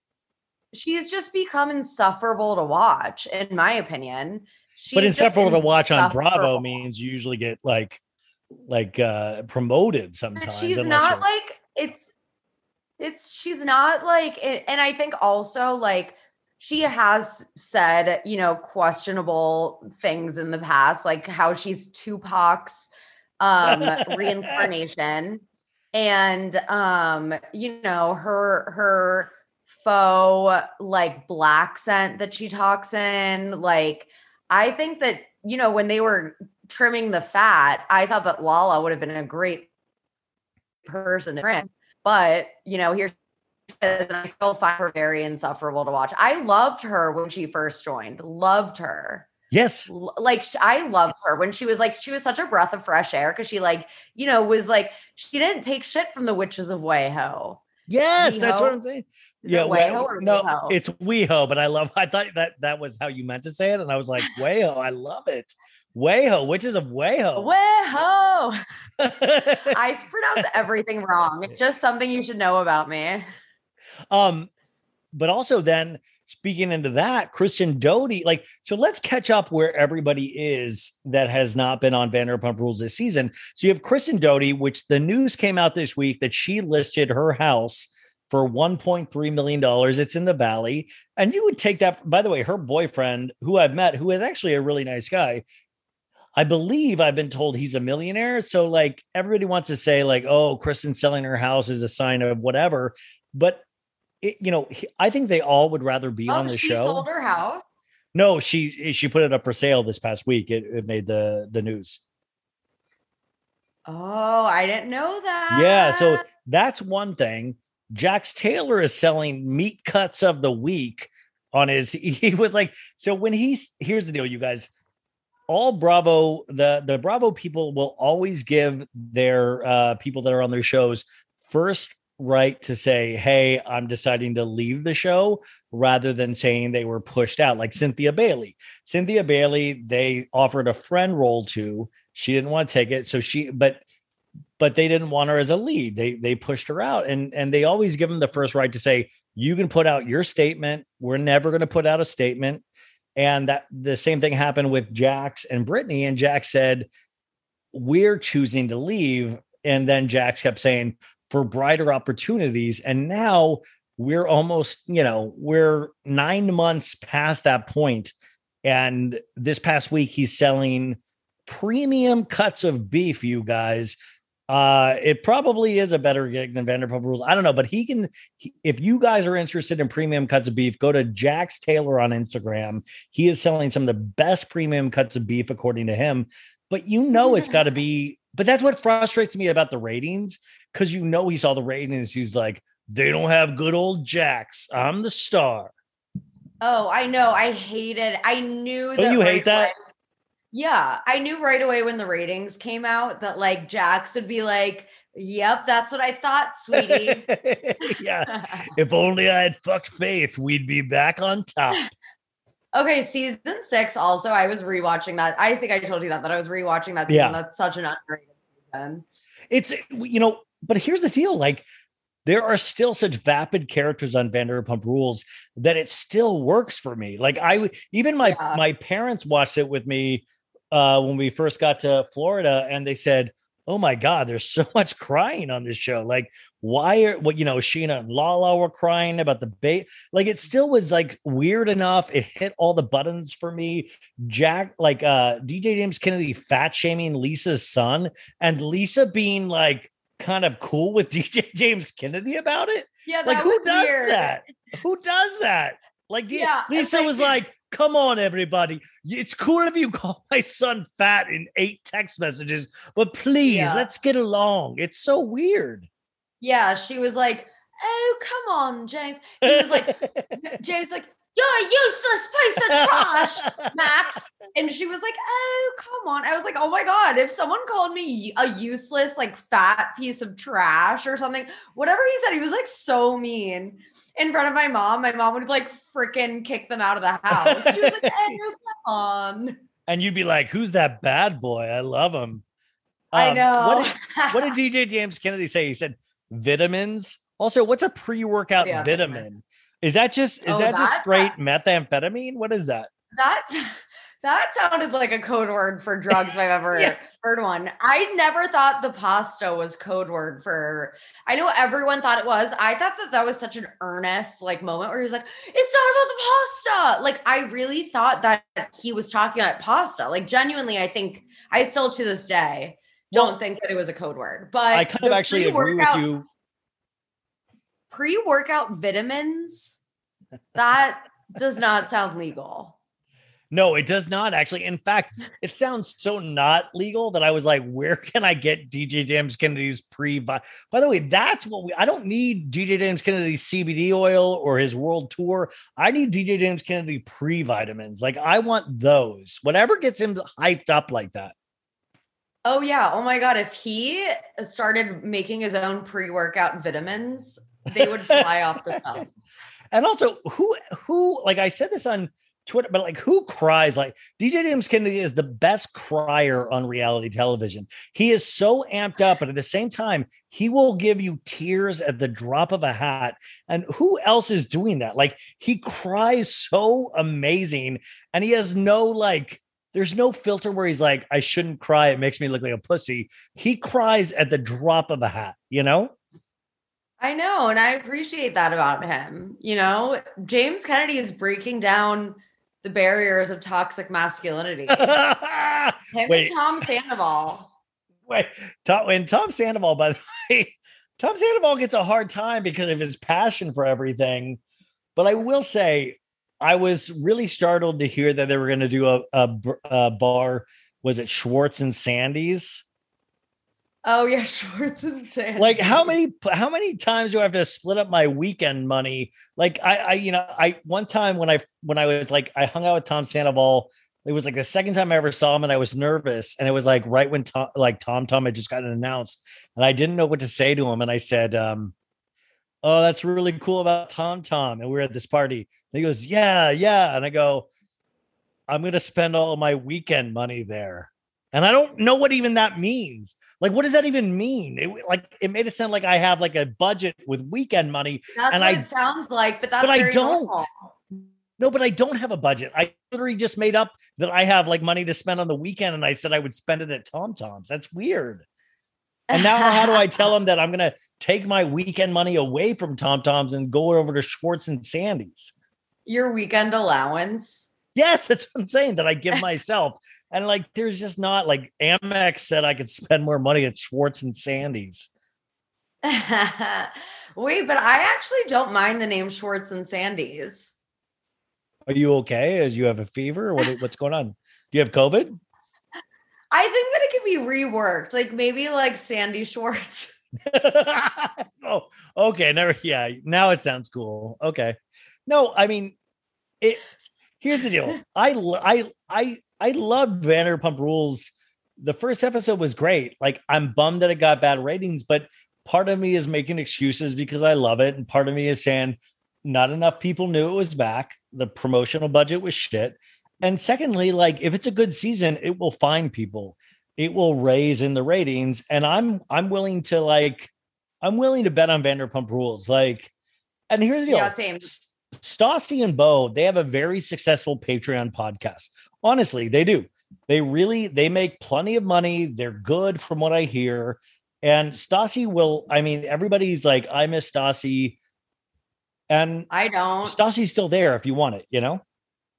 She's just become insufferable to watch, in my opinion. She's But just insufferable to watch on Bravo insufferable. means you usually get like, like uh promoted But sometimes. she's unless not you're- like it's. It's she's not like, and I think also like she has said, you know, questionable things in the past, like how she's Tupac's um reincarnation, and um, you know, her her faux like black scent that she talks in. Like, I think that, you know, when they were trimming the fat, I thought that Lala would have been a great person to trim. But, you know, here she is, and I still find her very insufferable to watch. I loved her when she first joined. Loved her. Yes. L- Like sh- I loved her when she was like, she was such a breath of fresh air because she like, you know, was like, she didn't take shit from the witches of WeHo. Yes, that's what WeHo? I'm saying. Is Yeah, it we- WeHo or no, WeHo? it's WeHo, but I love. I thought that that was how you meant to say it, and I was like, WeHo. I love it. WeHo, witches of WeHo. WeHo. I pronounce everything wrong. It's just something you should know about me. Um, but also then, speaking into that, Kristen Doty, like, so let's catch up where everybody is that has not been on Vanderpump Rules this season. So you have Kristen Doty, which the news came out this week that she listed her house for one point three million dollars. It's in the Valley. And you would take that, by the way, her boyfriend, who I've met, who is actually a really nice guy, I believe I've been told he's a millionaire. So like everybody wants to say like, oh, Kristen selling her house is a sign of whatever. But it, you know, I think they all would rather be Oh, on the she show. sold her house. No, she she put it up for sale this past week. It, it made the the news. Oh, I didn't know that. Yeah, so that's one thing. Jax Taylor is selling meat cuts of the week on his. He was like, so when he's here's the deal, you guys. All Bravo, the the Bravo people will always give their uh, people that are on their shows first right to say, hey, I'm deciding to leave the show, rather than saying they were pushed out. Like Cynthia Bailey. Cynthia Bailey, they offered a friend role to. She didn't want to take it. So she, but but they didn't want her as a lead. They they pushed her out. And, and they always give them the first right to say, you can put out your statement. We're never going to put out a statement. And that the same thing happened with Jax and Brittany. And Jax said, we're choosing to leave. And then Jax kept saying, for brighter opportunities. And now we're almost, you know, we're nine months past that point. And this past week, he's selling premium cuts of beef, you guys. Uh, it probably is a better gig than Vanderpump Rules. I don't know, but he can, he, if you guys are interested in premium cuts of beef, go to Jax Taylor on Instagram. He is selling some of the best premium cuts of beef, according to him. But you know, it's got to be, but that's what frustrates me about the ratings. Cause you know, he saw the ratings. He's like, they don't have good old Jax. I'm the star. Oh, I know. I hated, I knew that. Don't you right hate that? away- Yeah. I knew right away when the ratings came out that like Jax would be like, yep, that's what I thought, sweetie. Yeah. If only I had fucked Faith, we'd be back on top. Okay, season six. Also, I was rewatching that. I think I told you that that I was rewatching that season. Yeah. That's such an underrated season. It's, you know, but here's the deal. Like, there are still such vapid characters on Vanderpump Rules that it still works for me. Like I, even my, Yeah. my parents watched it with me uh, when we first got to Florida, and they said, oh my God, there's so much crying on this show. Like, why are what, you know, Sheena and Lala were crying about the bait. Like, it still was like weird enough. It hit all the buttons for me. Jack, like uh, D J James Kennedy fat shaming Lisa's son, and Lisa being like kind of cool with D J James Kennedy about it. Yeah, that Like, who was does weird. that? Who does that? Like, D- Yeah, it's Lisa like- was like, come on, everybody. It's cool if you call my son fat in eight text messages, but please, Yeah. let's get along. It's so weird. Yeah, she was like, oh, come on, James. He was like, James like, you're a useless piece of trash, Max. And she was like, oh, come on. I was like, oh my God, if someone called me a useless, like fat piece of trash or something, whatever he said, he was like so mean in front of my mom. My mom would like freaking kick them out of the house. She was like, oh, come on. And you'd be like, who's that bad boy? I love him. I Um, know. What did, what did D J James Kennedy say? He said vitamins. Also, what's a pre-workout Yeah, vitamin? vitamins. Is that just is Oh, that just that's straight methamphetamine? What is that? That that sounded like a code word for drugs if I've ever Yes. heard one. I never thought the pasta was code word for. I know everyone thought it was. I thought that that was such an earnest like moment where he was like, "It's not about the pasta." Like I really thought that he was talking about pasta. Like genuinely, I think I still to this day don't Well, think that it was a code word. But I kind of the actually agree with pre-workout- you. Pre-workout vitamins. That does not sound legal. No, it does not actually. In fact, it sounds so not legal that I was like, where can I get D J James Kennedy's pre? By the way, that's what we, I don't need D J James Kennedy's C B D oil or his world tour. I need D J James Kennedy pre vitamins. Like I want those, whatever gets him hyped up like that. Oh yeah. Oh my God. If he started making his own pre-workout vitamins, they would fly off the shelves. And also who, who, like I said this on Twitter, but like who cries? Like D J James Kennedy is the best crier on reality television. He is so amped up, but at the same time, he will give you tears at the drop of a hat. And who else is doing that? Like he cries so amazing, and he has no like, there's no filter where he's like, I shouldn't cry. It makes me look like a pussy. He cries at the drop of a hat, you know? I know, and I appreciate that about him. You know, James Kennedy is breaking down the barriers of toxic masculinity. Him Wait. and Tom Sandoval. Wait, Tom, and Tom Sandoval, by the way, Tom Sandoval gets a hard time because of his passion for everything. But I will say, I was really startled to hear that they were going to do a, a, a bar. Was it Schwartz and Sandy's? Oh yeah, Schwartz and Sandy. Like how many how many times do I have to split up my weekend money? Like I, I you know, I one time when I when I was like I hung out with Tom Sandoval, it was like the second time I ever saw him, and I was nervous. And it was like right when Tom like Tom Tom had just gotten announced, and I didn't know what to say to him. And I said, um, oh, that's really cool about Tom Tom. And we were at this party. And he goes, yeah, yeah. And I go, I'm gonna spend all of my weekend money there. And I don't know what even that means. Like, what does that even mean? It, like, it made it sound like I have like a budget with weekend money. That's and what I, it sounds like, but that's but I very don't. normal. No, but I don't have a budget. I literally just made up that I have like money to spend on the weekend, and I said I would spend it at Tom Tom's. That's weird. And now, how do I tell him that I'm going to take my weekend money away from Tom Tom's and go over to Schwartz and Sandy's? Your weekend allowance. Yes, that's what I'm saying, that I give myself. And like, there's just not like Amex said I could spend more money at Schwartz and Sandy's. Wait, but I actually don't mind the name Schwartz and Sandy's. Are you okay? As you have a fever? What, what's going on? Do you have COVID? I think that it could be reworked, like maybe like Sandy Schwartz. Oh, okay. Never. Yeah. Now it sounds cool. Okay. No, I mean, it. Here's the deal. I I I I loved Vanderpump Rules. The first episode was great. Like, I'm bummed that it got bad ratings, but part of me is making excuses because I love it, and part of me is saying not enough people knew it was back. The promotional budget was shit. And secondly, like, if it's a good season, it will find people. It will raise in the ratings, and I'm I'm willing to like I'm willing to bet on Vanderpump Rules. Like, and here's the deal. Yeah, same. Stassi and Bo, they have a very successful Patreon podcast. Honestly, they do. They really, they make plenty of money. They're good from what I hear. And Stassi will, I mean, everybody's like, I miss Stassi. And I don't. Stassi's still there if you want it, you know?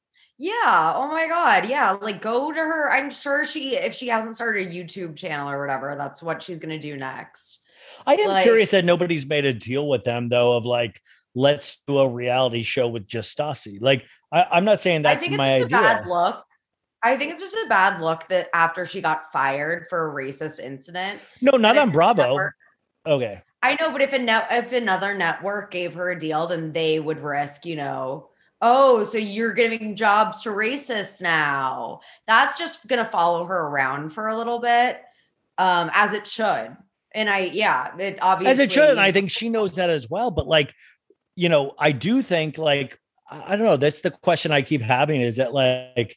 Yeah. Oh my God. Yeah. Like, go to her. I'm sure she, if she hasn't started a YouTube channel or whatever, that's what she's going to do next. I am Like- curious that nobody's made a deal with them, though, of like, let's do a reality show with just Stassi. Like, I, I'm not saying I that's think it's my just idea. a bad look. I think it's just a bad look that after she got fired for a racist incident. No, not that on if Bravo. network- Okay. I know, but if a net, if another network gave her a deal, then they would risk, you know, oh, so you're giving jobs to racists now. That's just gonna follow her around for a little bit, um, as it should. And I, yeah, it obviously As it should. And I think she knows that as well. But like, you know, I do think like, I I don't know. That's the question I keep having is that like,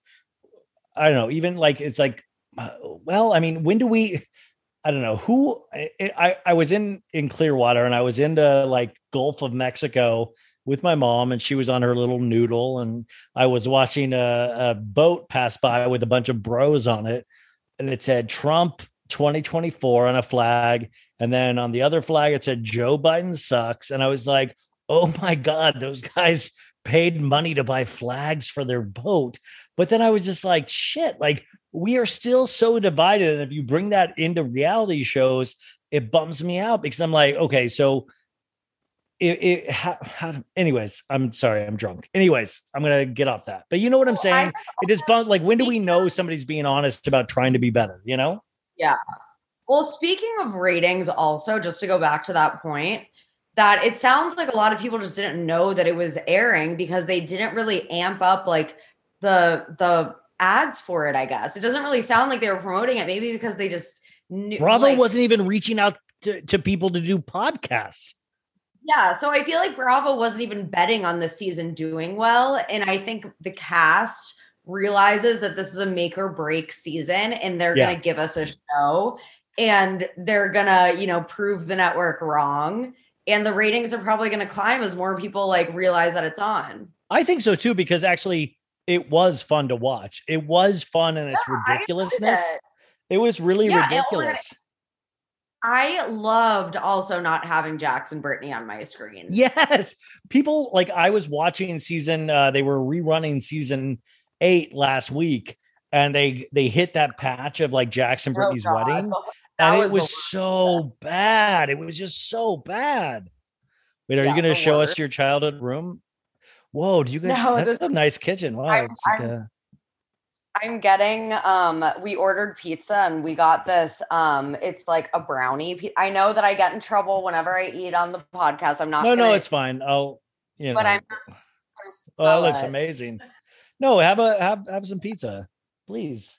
I don't know, even like, it's like, uh, well, I mean, when do we, I don't know who I, I, I was in, in Clearwater, and I was in the like Gulf of Mexico with my mom, and she was on her little noodle, and I was watching a, a boat pass by with a bunch of bros on it. And it said Trump twenty twenty-four on a flag. And then on the other flag, it said Joe Biden sucks. And I was like, oh my God, those guys paid money to buy flags for their boat. But then I was just like, shit, like we are still so divided. And if you bring that into reality shows, it bums me out because I'm like, okay, so it, it how, how, anyways, I'm sorry, I'm drunk. Anyways, I'm going to get off that. But you know what I'm saying? It is fun. Like, when do we know somebody's being honest about trying to be better, you know? Yeah. Well, speaking of ratings, also, just to go back to that point, that it sounds like a lot of people just didn't know that it was airing because they didn't really amp up like the the ads for it, I guess. It doesn't really sound like they were promoting it, maybe because they just knew. Bravo like, wasn't even reaching out to, to people to do podcasts. Yeah, so I feel like Bravo wasn't even betting on this season doing well. And I think the cast realizes that this is a make or break season and they're Yeah. going to give us a show and they're going to, you know, prove the network wrong. And the ratings are probably going to climb as more people like realize that it's on. I think so too, because actually it was fun to watch. It was fun in its Yeah, I ridiculousness. enjoyed it. It was really Yeah, and- ridiculous. I loved also not having Jax and Brittany on my screen. Yes. People like I was watching season uh they were rerunning season eight last week and they they hit that patch of like Jackson Oh, Brittany's God. wedding That and was it the was worst. so bad. It was just so bad. Wait, are Yeah, you going to the show us worst. your childhood room? Whoa, do you guys No, that's this- a nice kitchen. Wow, I'm- it's like I'm- a I'm getting um we ordered pizza and we got this um it's like a brownie. pi- I know that I get in trouble whenever I eat on the podcast. I'm not No, no, gonna- it's fine. I'll you know. but I'm just gonna Oh, that smell looks it. amazing. No, have a have have some pizza, please.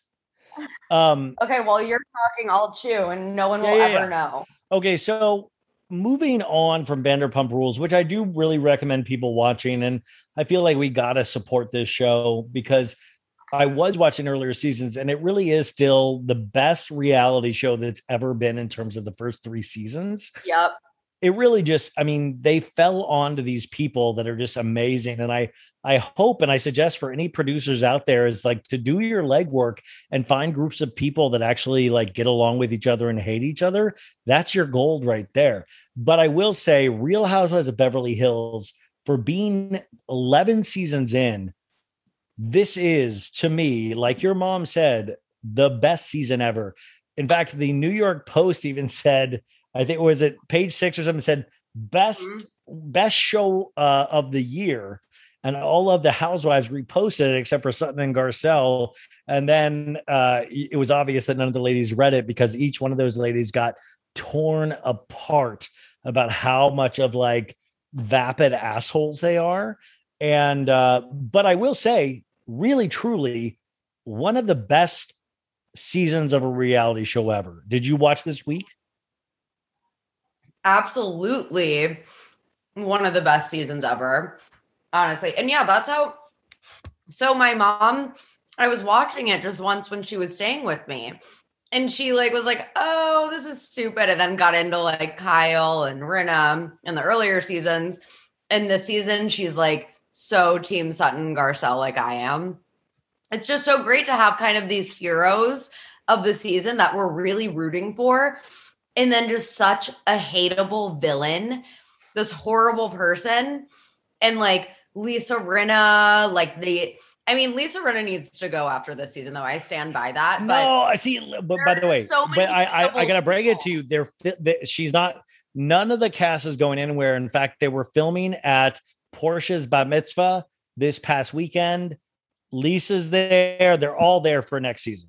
Um Okay, while you're talking, I'll chew and no one Yeah, will yeah, ever yeah. know. Okay, so moving on from Vanderpump Rules, which I do really recommend people watching, and I feel like we gotta support this show because I was watching earlier seasons, and it really is still the best reality show that's ever been in terms of the first three seasons. Yep. It really just, I mean, they fell onto these people that are just amazing. And I, I hope, and I suggest for any producers out there is like to do your legwork and find groups of people that actually like get along with each other and hate each other. That's your gold right there. But I will say Real Housewives of Beverly Hills, for being eleven seasons in, this is to me, like your mom said, the best season ever. In fact, the New York Post even said, I think was it page six or something, said best best show uh, of the year, and all of the housewives reposted it except for Sutton and Garcelle. And then uh, it was obvious that none of the ladies read it because each one of those ladies got torn apart about how much of like vapid assholes they are. And uh, but I will say, really, truly, one of the best seasons of a reality show ever. Did you watch this week? Absolutely one of the best seasons ever, honestly. And yeah, that's how. So my mom, I was watching it just once when she was staying with me, and she like was like, "Oh, this is stupid," and then got into like Kyle and Rinna in the earlier seasons. And this season, she's like so Team Sutton Garcelle, like I am. It's just so great to have kind of these heroes of the season that we're really rooting for. And then just such a hateable villain, this horrible person. And like Lisa Rinna, like the, I mean, Lisa Rinna needs to go after this season, though. I stand by that. But No, I see. But by the way, so but many I, I, I hateable gotta break it to you. They're, fi- they, she's not. None of the cast is going anywhere. In fact, they were filming at Portia's bat mitzvah this past weekend. Lisa's there. They're all there for next season.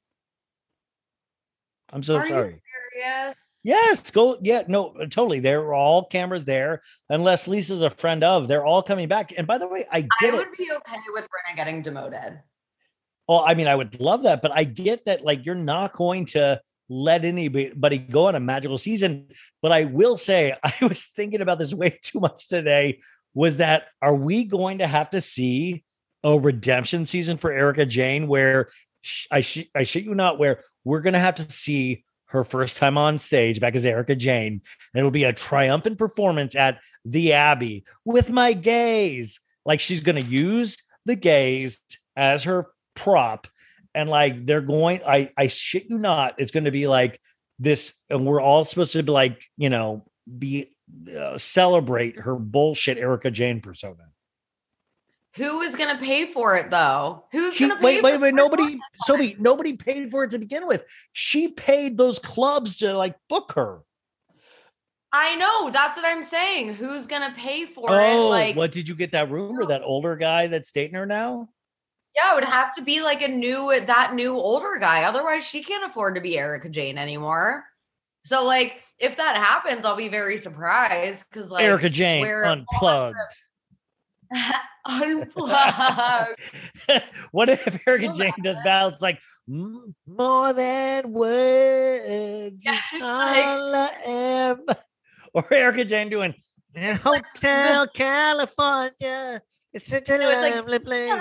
I'm so Are you sorry. serious? Yes, go. Yeah, no, totally. They're all cameras there, unless Lisa's a friend of. They're all coming back. And by the way, I I get it. would be okay with Rinna getting demoted. Well, I mean, I would love that, but I get that, like, you're not going to let anybody go on a magical season. But I will say, I was thinking about this way too much today. Was that, are we going to have to see a redemption season for Erica Jane where sh- I, sh- I shit you not, where we're going to have to see her first time on stage back as Erica Jane, and it'll be a triumphant performance at the Abbey with my gays. Like, she's going to use the gays as her prop, and like they're going, I I shit you not, it's going to be like this, and we're all supposed to be like, you know, be uh, celebrate her bullshit Erica Jane persona. Who is going to pay for it, though? Who's She, going to pay wait, for wait, wait, it? nobody, Sophie, nobody paid for it to begin with. She paid those clubs to like book her. I know. That's what I'm saying. Who's going to pay for Oh, it? Like, what did you get that rumor? That older guy that's dating her now? yeah, it would have to be like a new, that new older guy. Otherwise, she can't afford to be Erica Jane anymore. So, like, if that happens, I'll be very surprised because, like, Erica Jane where- unplugged. Unplugged. What if Erica Oh, Jane does that? It's like "Mm, more than words, Yeah, it's it's all I am. Or Erica Jane doing Hotel California. It's such a No, it's like, lovely place.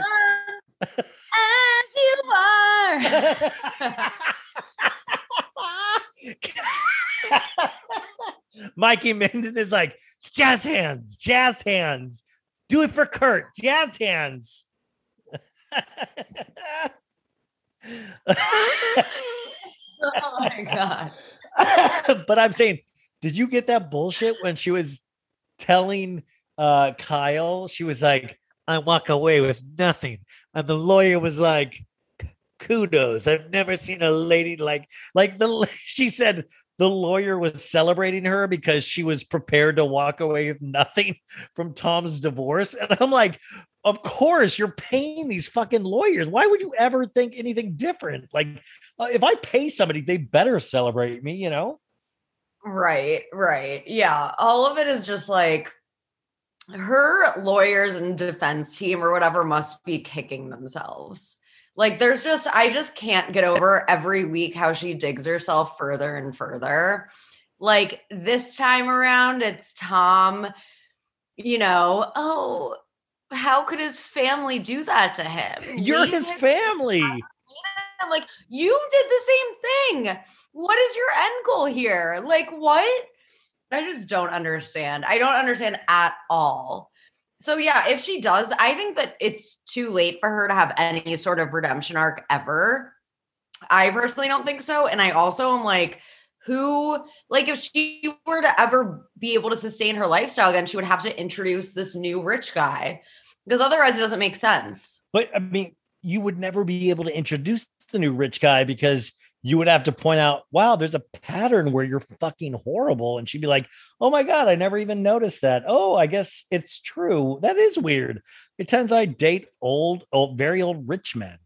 As you are. Mikey Minden is like, jazz hands, jazz hands. Do it for Kurt, jazz hands. Oh my God. But I'm saying, did you get that bullshit when she was telling uh, Kyle? She was like, I walk away with nothing. And the lawyer was like, kudos. I've never seen a lady like, like the, she said the lawyer was celebrating her because she was prepared to walk away with nothing from Tom's divorce. And I'm like, of course you're paying these fucking lawyers. Why would you ever think anything different? Like uh, if I pay somebody, they better celebrate me, you know? Right, right. Yeah. All of it is just like her lawyers and defense team or whatever must be kicking themselves. Like there's just, I just can't get over every week how she digs herself further and further. Like this time around, it's Tom, you know, oh, how could his family do that to him? You're Leave his him- family. I'm like, you did the same thing. What is your end goal here? Like, what? I just don't understand. I don't understand at all. So yeah, if she does, I think that it's too late for her to have any sort of redemption arc ever. I personally don't think so. And I also am like, who, like if she were to ever be able to sustain her lifestyle again, she would have to introduce this new rich guy because otherwise it doesn't make sense. But I mean, you would never be able to introduce the new rich guy because you would have to point out, wow, there's a pattern where you're fucking horrible. And she'd be like, oh my God, I never even noticed that. Oh, I guess it's true. That is weird. It turns I date old, old, very old rich men.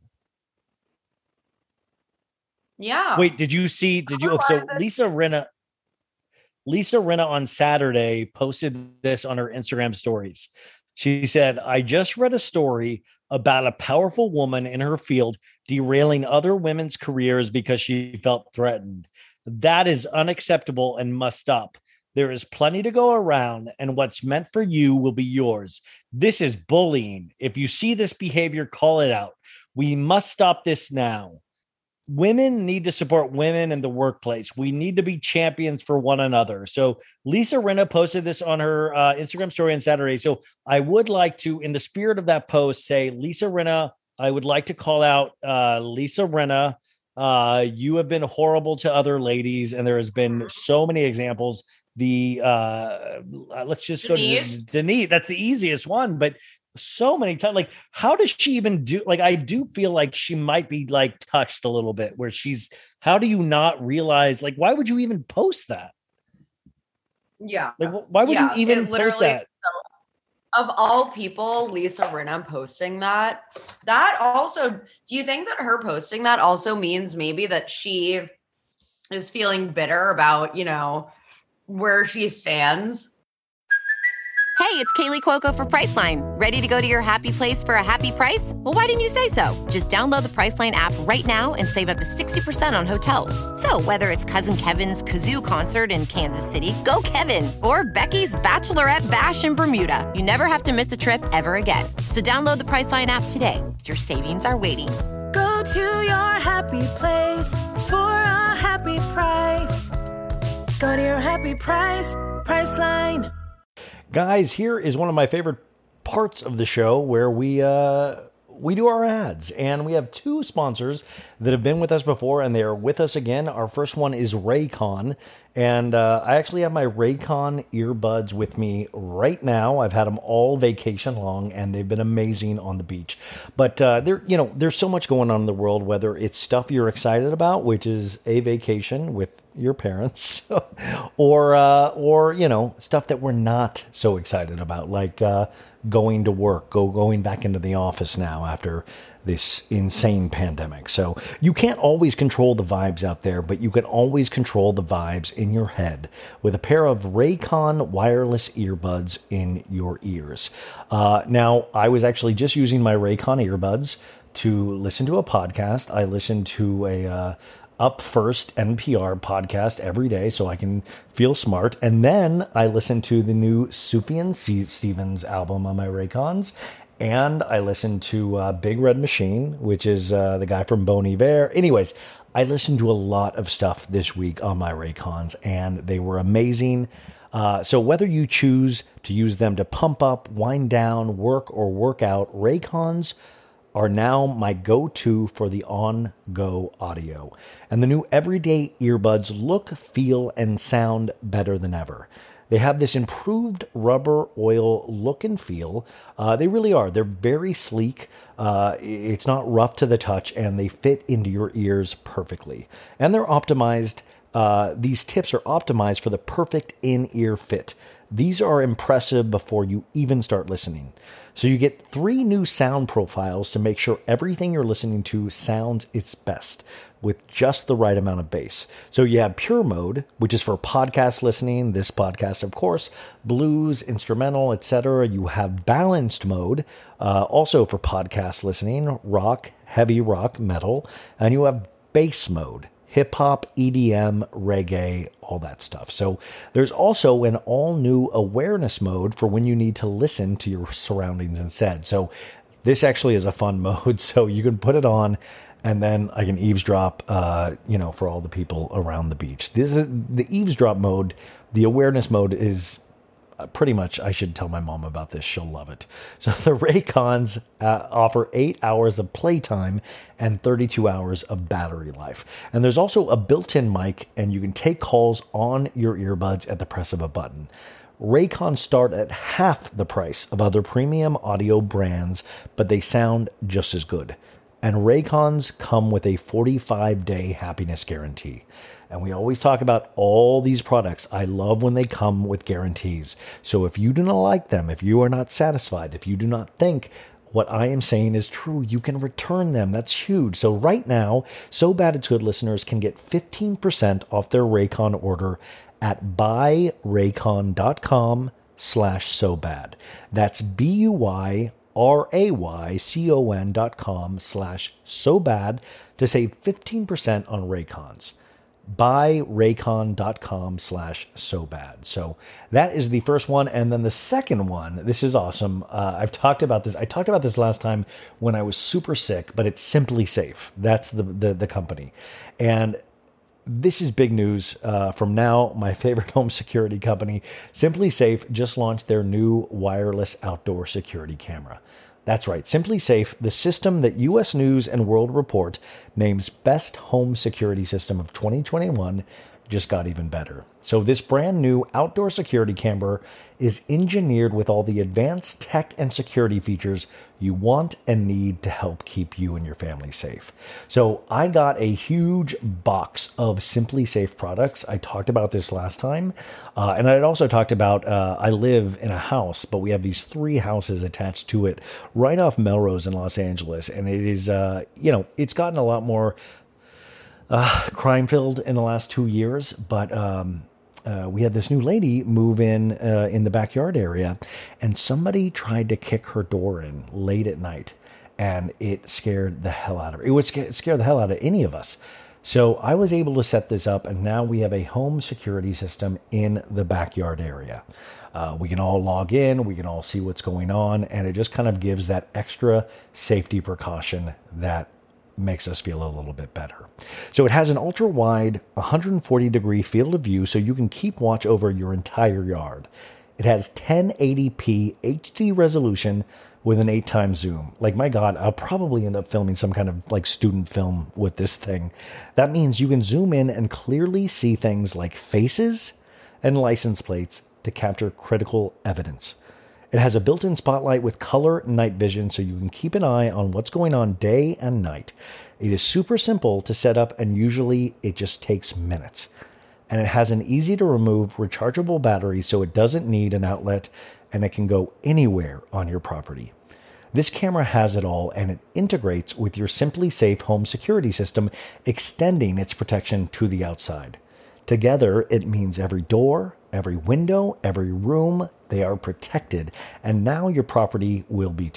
Yeah. Wait, did you see, did you, so Lisa Rinna, Lisa Rinna on Saturday posted this on her Instagram stories. She said, I just read a story about a powerful woman in her field derailing other women's careers because she felt threatened. That is unacceptable and must stop. There is plenty to go around, and what's meant for you will be yours. This is bullying. If you see this behavior, call it out. We must stop this now. Women need to support women in the workplace. We need to be champions for one another. So Lisa Rinna posted this on her uh, Instagram story on Saturday. So I would like to, in the spirit of that post, say, Lisa Rinna, I would like to call out uh, Lisa Rinna. Uh, you have been horrible to other ladies, and there has been so many examples. The uh, let's just Denise. go to Denise. That's the easiest one, but so many times, like, how does she even do? Like, I do feel like she might be like touched a little bit where she's, how do you not realize, like, why would you even post that? Yeah. Like, wh- why would Yeah, you even it post literally- that? Of all people, Lisa Rinna posting that, that also, do you think that her posting that also means maybe that she is feeling bitter about, you know, where she stands? Hey, it's Kaylee Cuoco for Priceline. Ready to go to your happy place for a happy price? Well, why didn't you say so? Just download the Priceline app right now and save up to sixty percent on hotels. So whether it's Cousin Kevin's Kazoo concert in Kansas City, go Kevin, or Becky's Bachelorette Bash in Bermuda, you never have to miss a trip ever again. So download the Priceline app today. Your savings are waiting. Go to your happy place for a happy price. Go to your happy price, Priceline. Guys, here is one of my favorite parts of the show where we uh, we do our ads. And we have two sponsors that have been with us before, and they are with us again. Our first one is Raycon. And uh, I actually have my Raycon earbuds with me right now. I've had them all vacation long, and they've been amazing on the beach. But uh, there, you know, there's so much going on in the world, whether it's stuff you're excited about, which is a vacation with your parents, or uh, or you know, stuff that we're not so excited about, like uh, going to work, go going back into the office now after this insane pandemic. So you can't always control the vibes out there, but you can always control the vibes in your head with a pair of Raycon wireless earbuds in your ears. Uh, now, I was actually just using my Raycon earbuds to listen to a podcast. I listened to a uh, Up First N P R podcast every day so I can feel smart. And then I listen to the new Sufjan Stevens album on my Raycons. And I listen to uh, Big Red Machine, which is uh, the guy from Bon Iver. Anyways, I listened to a lot of stuff this week on my Raycons, and they were amazing. Uh, so whether you choose to use them to pump up, wind down, work, or work out, Raycons are now my go-to for the on-go audio. And the new everyday earbuds look, feel, and sound better than ever. They have this improved rubber oil look and feel. Uh, they really are. They're very sleek. Uh, it's not rough to the touch, and they fit into your ears perfectly. And they're optimized. Uh, these tips are optimized for the perfect in-ear fit. These are impressive before you even start listening. So you get three new sound profiles to make sure everything you're listening to sounds its best with just the right amount of bass. So you have pure mode, which is for podcast listening, this podcast, of course, blues, instrumental, et cetera. You have balanced mode, uh, also for podcast listening, rock, heavy rock, metal, and you have bass mode. Hip hop, E D M, reggae, all that stuff. So there's also an all new awareness mode for when you need to listen to your surroundings instead. So this actually is a fun mode. So you can put it on and then I can eavesdrop, uh, you know, for all the people around the beach. This is the eavesdrop mode. The awareness mode is pretty much, I should tell my mom about this. She'll love it. So the Raycons uh, offer eight hours of playtime and thirty-two hours of battery life. And there's also a built-in mic, and you can take calls on your earbuds at the press of a button. Raycons start at half the price of other premium audio brands, but they sound just as good. And Raycons come with a forty-five day happiness guarantee. And we always talk about all these products. I love when they come with guarantees. So if you do not like them, if you are not satisfied, if you do not think what I am saying is true, you can return them. That's huge. So right now, So Bad It's Good listeners can get fifteen percent off their Raycon order at buyraycon.com slash so bad. That's B-U-Y R-A-Y-C-O-N dot com slash so bad to save fifteen percent on Raycons. buyraycon.com slash so bad. So that is the first one. And then the second one, this is awesome. Uh, I've talked about this. I talked about this last time when I was super sick, but it's Simply Safe. That's the, the, the company. And this is big news uh, from now, my favorite home security company. Simply Safe just launched their new wireless outdoor security camera. That's right, Simply Safe, the system that U S News and World Report names Best Home Security System of twenty twenty-one, just got even better. So this brand new outdoor security camera is engineered with all the advanced tech and security features you want and need to help keep you and your family safe. So I got a huge box of Simply Safe products. I talked about this last time. Uh, and I had also talked about, uh, I live in a house, but we have these three houses attached to it right off Melrose in Los Angeles. And it is, uh, you know, it's gotten a lot more Uh, crime-filled in the last two years, but um, uh, we had this new lady move in uh, in the backyard area, and somebody tried to kick her door in late at night, and it scared the hell out of her. It would scare, scare the hell out of any of us. So I was able to set this up, and now we have a home security system in the backyard area. Uh, we can all log in, we can all see what's going on, and it just kind of gives that extra safety precaution that makes us feel a little bit better. So it has an ultra-wide one hundred forty degree field of view so you can keep watch over your entire yard. It has ten eighty p H D resolution with an eight times zoom. Like, my God, I'll probably end up filming some kind of like student film with this thing. That means you can zoom in and clearly see things like faces and license plates to capture critical evidence. It has a built-in spotlight with color night vision so you can keep an eye on what's going on day and night. It is super simple to set up, and usually it just takes minutes. And it has an easy-to-remove rechargeable battery so it doesn't need an outlet, and it can go anywhere on your property. This camera has it all, and it integrates with your Simply Safe home security system, extending its protection to the outside. Together, it means every door, every window, every room, they are protected, and now your property will be too.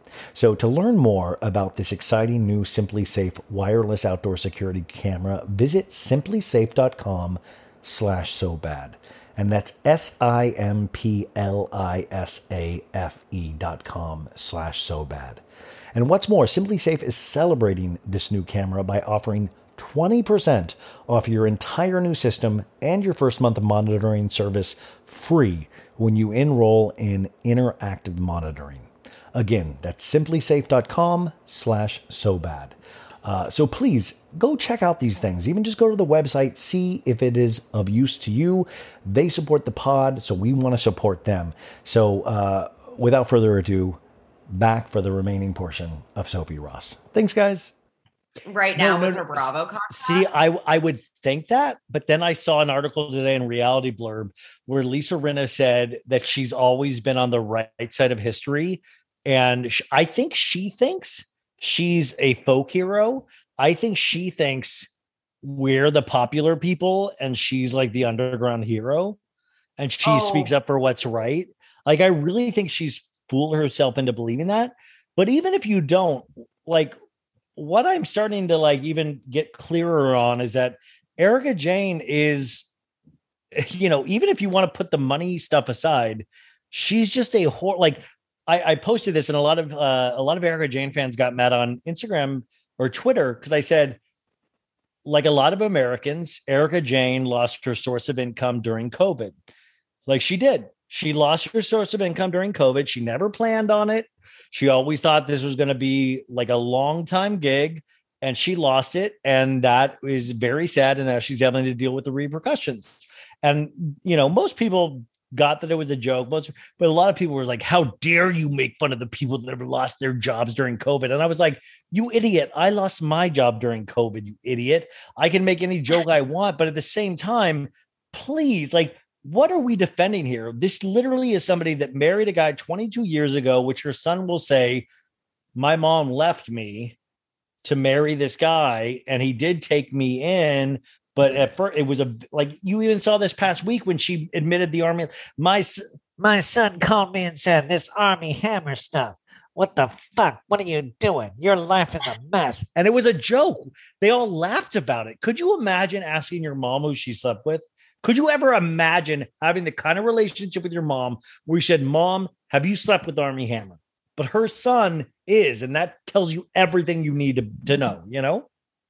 So to learn more about this exciting new Simply Safe wireless outdoor security camera, visit simply safe dot com slash so bad. And that's S I M P L I S A F E dot com slash so bad. And what's more, Simply Safe is celebrating this new camera by offering twenty percent off your entire new system and your first month of monitoring service free when you enroll in interactive monitoring. Again, that's simply safe dot com slash so bad. Uh, so please go check out these things. Even just go to the website, see if it is of use to you. They support the pod, so we want to support them. So uh, without further ado, back for the remaining portion of Sophie Ross. Thanks, guys. Right now No, no, with no. her Bravo contract. See, I I would think that, but then I saw an article today in Reality Blurb where Lisa Rinna said that she's always been on the right side of history. And sh- I think she thinks she's a folk hero. I think she thinks we're the popular people and she's like the underground hero. And she Oh. speaks up for what's right. Like, I really think she's fooled herself into believing that. But even if you don't, like, what I'm starting to like even get clearer on is that Erica Jane is, you know, even if you want to put the money stuff aside, she's just a whore. Like, I, I posted this, and a lot of uh, a lot of Erica Jane fans got mad on Instagram or Twitter because I said, like a lot of Americans, Erica Jane lost her source of income during COVID. Like she did. She lost her source of income during COVID. She never planned on it. She always thought this was going to be like a long time gig, and she lost it. And that is very sad. And now she's having to deal with the repercussions. And, you know, most people got that it was a joke, most, but a lot of people were like, how dare you make fun of the people that have lost their jobs during COVID? And I was like, you idiot. I lost my job during COVID, you idiot. I can make any joke I want, but at the same time, please, like, what are we defending here? This literally is somebody that married a guy twenty-two years ago, which her son will say, my mom left me to marry this guy, and he did take me in. But at first, it was a like you even saw this past week when she admitted the army. My my son called me and said, "This Army Hammer stuff. What the fuck? What are you doing? Your life is a mess." And it was a joke. They all laughed about it. Could you imagine asking your mom who she slept with? Could you ever imagine having the kind of relationship with your mom where you said, "Mom, have you slept with Army Hammer?" But her son is, and that tells you everything you need to, to know. You know.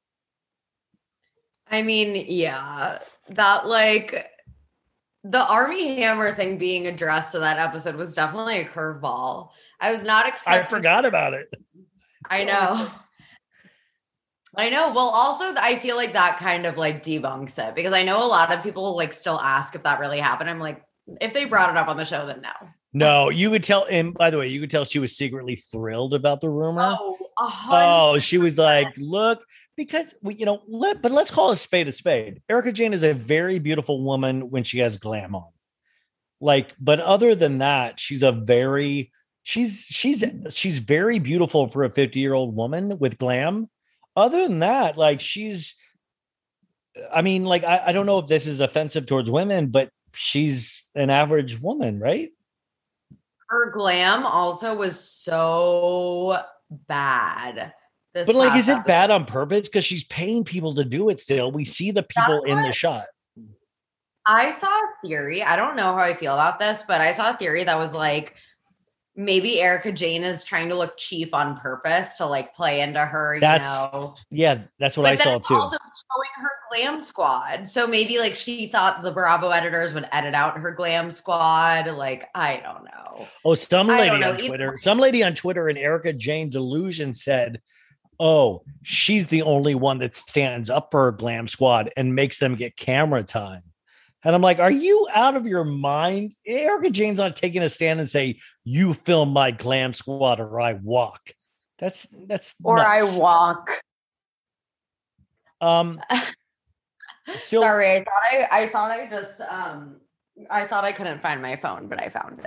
I mean, yeah, that like the Army Hammer thing being addressed in that episode was definitely a curveball. I was not expecting. I forgot about it. I know. I know. Well, also, I feel like that kind of like debunks it because I know a lot of people like still ask if that really happened. I'm like, if they brought it up on the show, then no. No, you could tell. And by the way, you could tell she was secretly thrilled about the rumor. Oh, oh, she was like, look, because we, you know, let, but let's call a spade a spade. Erica Jane is a very beautiful woman when she has glam on. Like, but other than that, she's a very, she's, she's, she's very beautiful for a fifty year old woman with glam. Other than that, like she's, I mean, like, I, I don't know if this is offensive towards women, but she's an average woman, right? Her glam also was so bad. This But like, past is it episode. bad on purpose? Because she's paying people to do it still. We see the people That's in the what- shot. I saw a theory. I don't know how I feel about this, but I saw a theory that was like maybe Erica Jane is trying to look cheap on purpose to like play into her, you That's know. yeah, that's what But I then saw it's too. also showing her glam squad. So maybe like she thought the Bravo editors would edit out her glam squad. Like, I don't know. Oh, some I don't lady know, on even- Twitter, some lady on Twitter in Erica Jane Delusion said, oh, she's the only one that stands up for her glam squad and makes them get camera time. And I'm like, are you out of your mind? Erica Jane's not taking a stand and say, you film my glam squad or I walk. That's that's Or nuts. I walk. Um so, Sorry, I thought I I thought I just um I thought I couldn't find my phone, but I found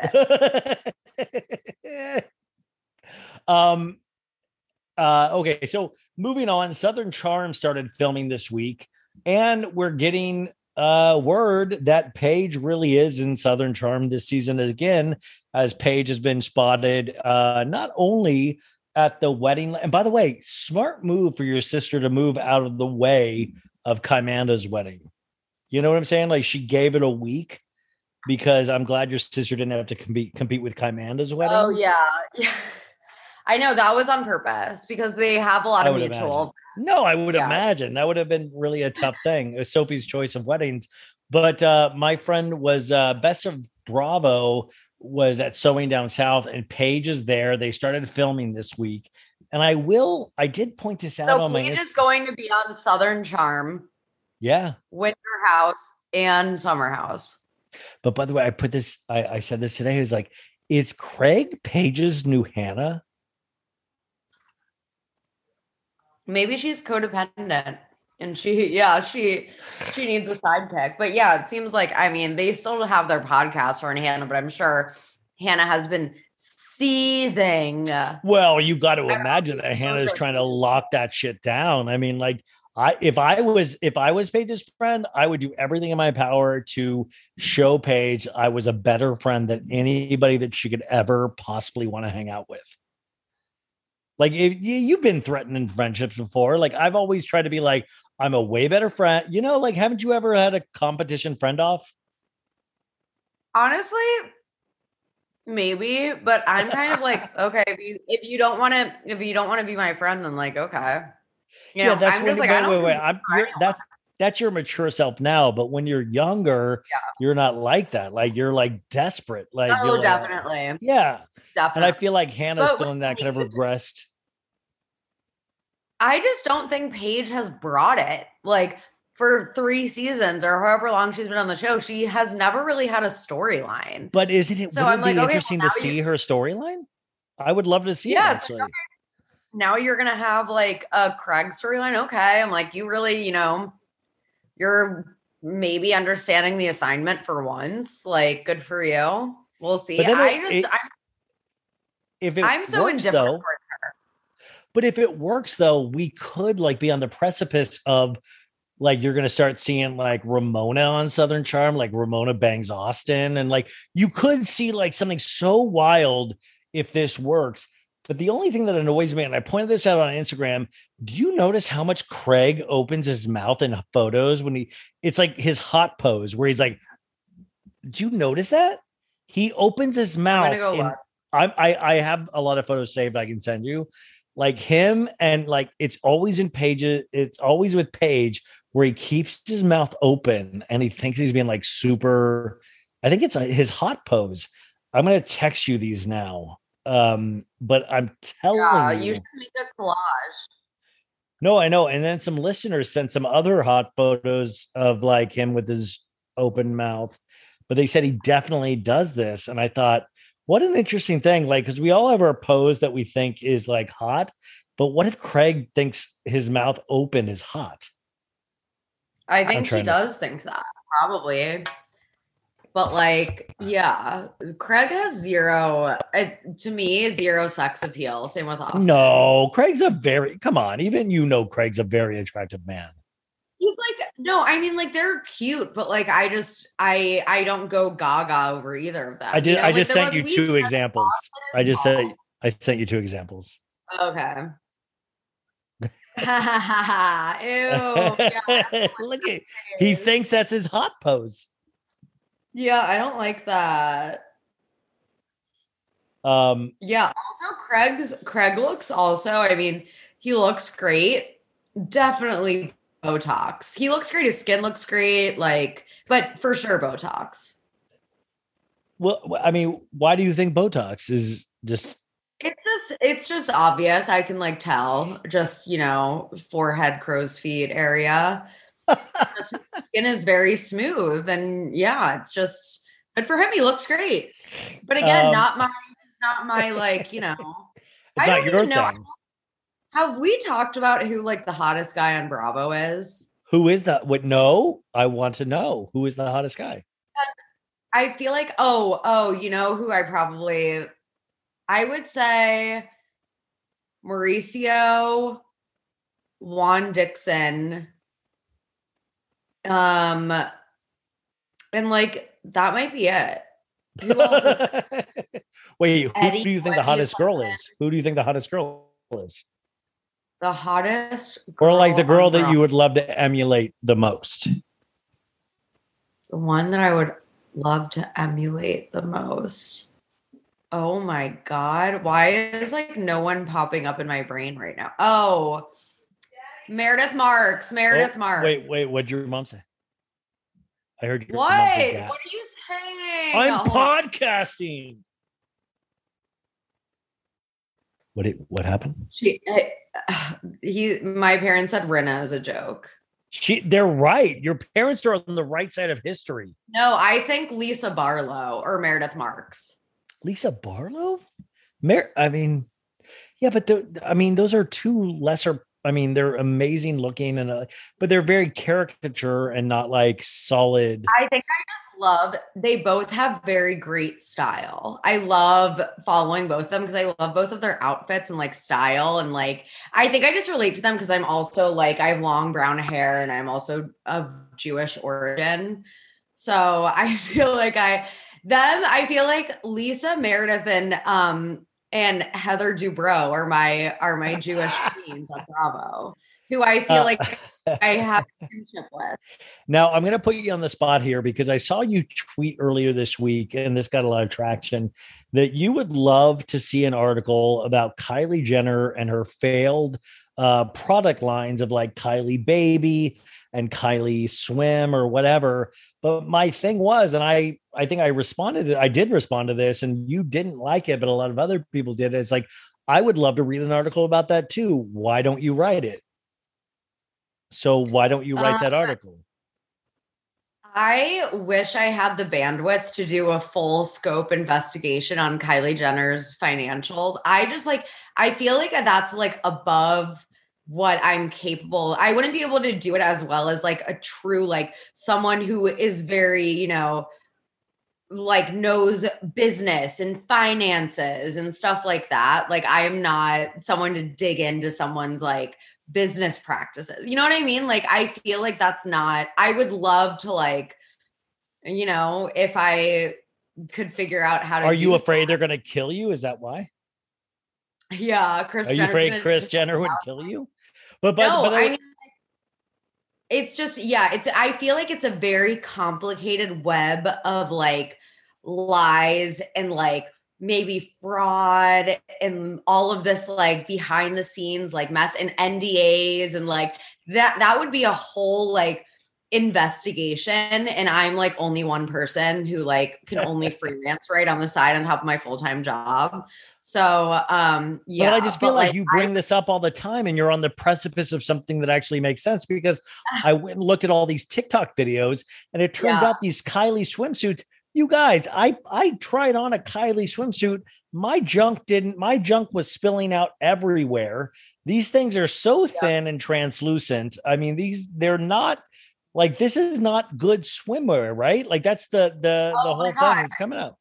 it. um uh okay, so moving on, Southern Charm started filming this week, and we're getting uh, word that Paige really is in Southern Charm this season again, as Paige has been spotted uh, not only at the wedding. And by the way, smart move for your sister to move out of the way of Kymanda's wedding. You know what I'm saying? Like she gave it a week because I'm glad your sister didn't have to compete compete with Kymanda's wedding. Oh yeah, yeah. I know that was on purpose because they have a lot I of would mutual. imagine. No, I would Yeah. imagine that would have been really a tough thing. It was Sophie's choice of weddings. But uh, my friend was uh, Best of Bravo was at Sewing Down South, and Paige is there. They started filming this week. And I will, I did point this out So on my Paige Inst- is going to be on Southern Charm, Yeah. Winter House, and Summer House. But by the way, I put this, I, I said this today. It was like, is Craig Paige's new Hannah? Maybe she's codependent and she, yeah, she, she needs a sidekick. But yeah, it seems like, I mean, they still have their podcast for Hannah, but I'm sure Hannah has been seething. Well, you got to imagine that Hannah's trying to lock that shit down. I mean, like, I if I was if I was Paige's friend, I would do everything in my power to show Paige I was a better friend than anybody that she could ever possibly want to hang out with. Like if you, you've been threatening friendships before. Like I've always tried to be like, I'm a way better friend. You know, like haven't you ever had a competition friend off? Honestly, maybe, but I'm kind of like, okay, if you if you don't want to if you don't want to be my friend, then like, okay. You know, yeah, that's I'm when, just like, wait, I don't wait, wait. I'm, you're, that's that's your mature self now. But when you're younger, Yeah. you're not like that. Like you're like desperate. Like Oh, you're like- definitely. yeah. Definitely. And I feel like Hannah's But still in that kind of regressed. I just don't think Paige has brought it. Like for three seasons or however long she's been on the show, she has never really had a storyline. But isn't it? So wouldn't I'm it like, be okay, interesting well, to now see you- her storyline? I would love to see Yeah, it. it's Actually, like, okay, now you're gonna have like a Craig storyline. Okay, I'm like, you really, you know, you're maybe understanding the assignment for once. Like, good for you. We'll see. But then I it- just, it- I'm, if it I'm so works, indifferent though, towards her. but if it works though, we could like be on the precipice of like you're gonna start seeing like Ramona on Southern Charm, like Ramona bangs Austin, and like you could see like something so wild if this works. But the only thing that annoys me, and I pointed this out on Instagram, do you notice how much Craig opens his mouth in photos when he, it's like his hot pose where he's like, do you notice that? He opens his mouth. go in- look. I, I, I have a lot of photos saved I can send you. Like him and like, it's always in Paige. It's always with Paige where he keeps his mouth open and he thinks he's being like super, I think it's his hot pose. I'm going to text you these now. Um, but I'm telling Yeah, you, you should make a collage. no, I know. And then some listeners sent some other hot photos of like him with his open mouth, but they said he definitely does this. And I thought, what an interesting thing. Like, because we all have our pose that we think is like hot, but what if Craig thinks his mouth open is hot? I I'm think he trying to- does think that, probably. But like, yeah, Craig has zero, uh, to me, zero sex appeal. Same with Austin. No, Craig's a very, come on. Even you know, Craig's a very attractive man. He's like, no, I mean, like they're cute, but like, I just, I, I don't go gaga over either of them. I did. You know, I like, just the sent ones you we've two said examples. Austin I is just small. sent, I sent you two examples. Okay. Ew. Yeah, Look at, he thinks that's his hot pose. yeah, I don't like that. Um, Yeah. Also, Craig's Craig looks also, I mean, he looks great. Definitely Botox. He looks great. His skin looks great. Like, but for sure Botox. well, I mean, why do you think Botox is just? It's just it's just obvious. I can like tell. Just, you know, forehead, crow's feet area. Just his skin is very smooth. And yeah, it's just good for him. He looks great. But again, Um, not my not my like, you know. It's I not don't your even know. thing. Have we talked about who like the hottest guy on Bravo is? Who is that? What? No, I want to know who is the hottest guy. I feel like, oh, oh, you know who I probably, I would say Mauricio, Juan Dixon, um, And like, that might be it. Who else is Wait, who Eddie do you think the Wendy hottest girl Sutherland? is? Who do you think the hottest girl is? the hottest Or like the girl on that Raw? you would love to emulate the most? The one that I would love to emulate the most. Oh my God. Why is like no one popping up in my brain right now? Oh, Meredith Marks. Meredith Oh, Marks. Wait, wait, what'd your mom say? I heard your What? mom What say are that. you saying? I'm Hold on. podcasting. What it, what happened? She, I- he, my parents said Rinna as a joke. She, they're right. Your parents are on the right side of history. No, I think Lisa Barlow or Meredith Marks. Lisa Barlow? Mer- I mean, yeah, but the, I mean, those are two lesser. I mean, they're amazing looking, and uh, but they're very caricature and not like solid. I think I just love, they both have very great style. I love following both of them because I love both of their outfits and like style. And like, I think I just relate to them because I'm also like, I have long brown hair and I'm also of Jewish origin. So I feel like I, them, I feel like Lisa Meredith and, um, and Heather Dubrow are my, are my Jewish queens on Bravo, who I feel Uh, like I have a friendship with. Now, I'm going to put you on the spot here because I saw you tweet earlier this week, and this got a lot of traction, that you would love to see an article about Kylie Jenner and her failed uh, product lines of like Kylie Baby and Kylie Swim or whatever. But my thing was, and I, I think I responded, I did respond to this, and you didn't like it, but a lot of other people did. It's like, I would love to read an article about that too. Why don't you write it? So why don't you write that Um, article? I wish I had the bandwidth to do a full scope investigation on Kylie Jenner's financials. I just like, I feel like that's like above what I'm capable. I wouldn't be able to do it as well as like a true, like someone who is very, you know, like knows business and finances and stuff like that. Like I am not someone to dig into someone's like business practices. You know what I mean? Like I feel like that's not, I would love to like, you know, if I could figure out how to Are you do afraid they're going to kill you? Is that why? that. Yeah, Chris Are you Jenner's afraid gonna- Chris Jenner would kill you? But but, no, but I mean, it's just, yeah, it's, I feel like it's a very complicated web of like lies and like maybe fraud and all of this like behind the scenes like mess and N D As and like that that would be a whole like investigation, and I'm like only one person who like can only freelance right on the side on top of my full-time job. So um yeah, but I just feel but, like, you bring I- this up all the time and you're on the precipice of something that actually makes sense, because I went and looked at all these TikTok videos, and it turns Yeah. out these Kylie swimsuits, you guys, I I tried on a Kylie swimsuit. My junk didn't, my junk was spilling out everywhere. These things are so thin and translucent. I mean, these, they're not like, this is not good swimwear, right? Like that's the the Oh the my whole God. thing that's coming out.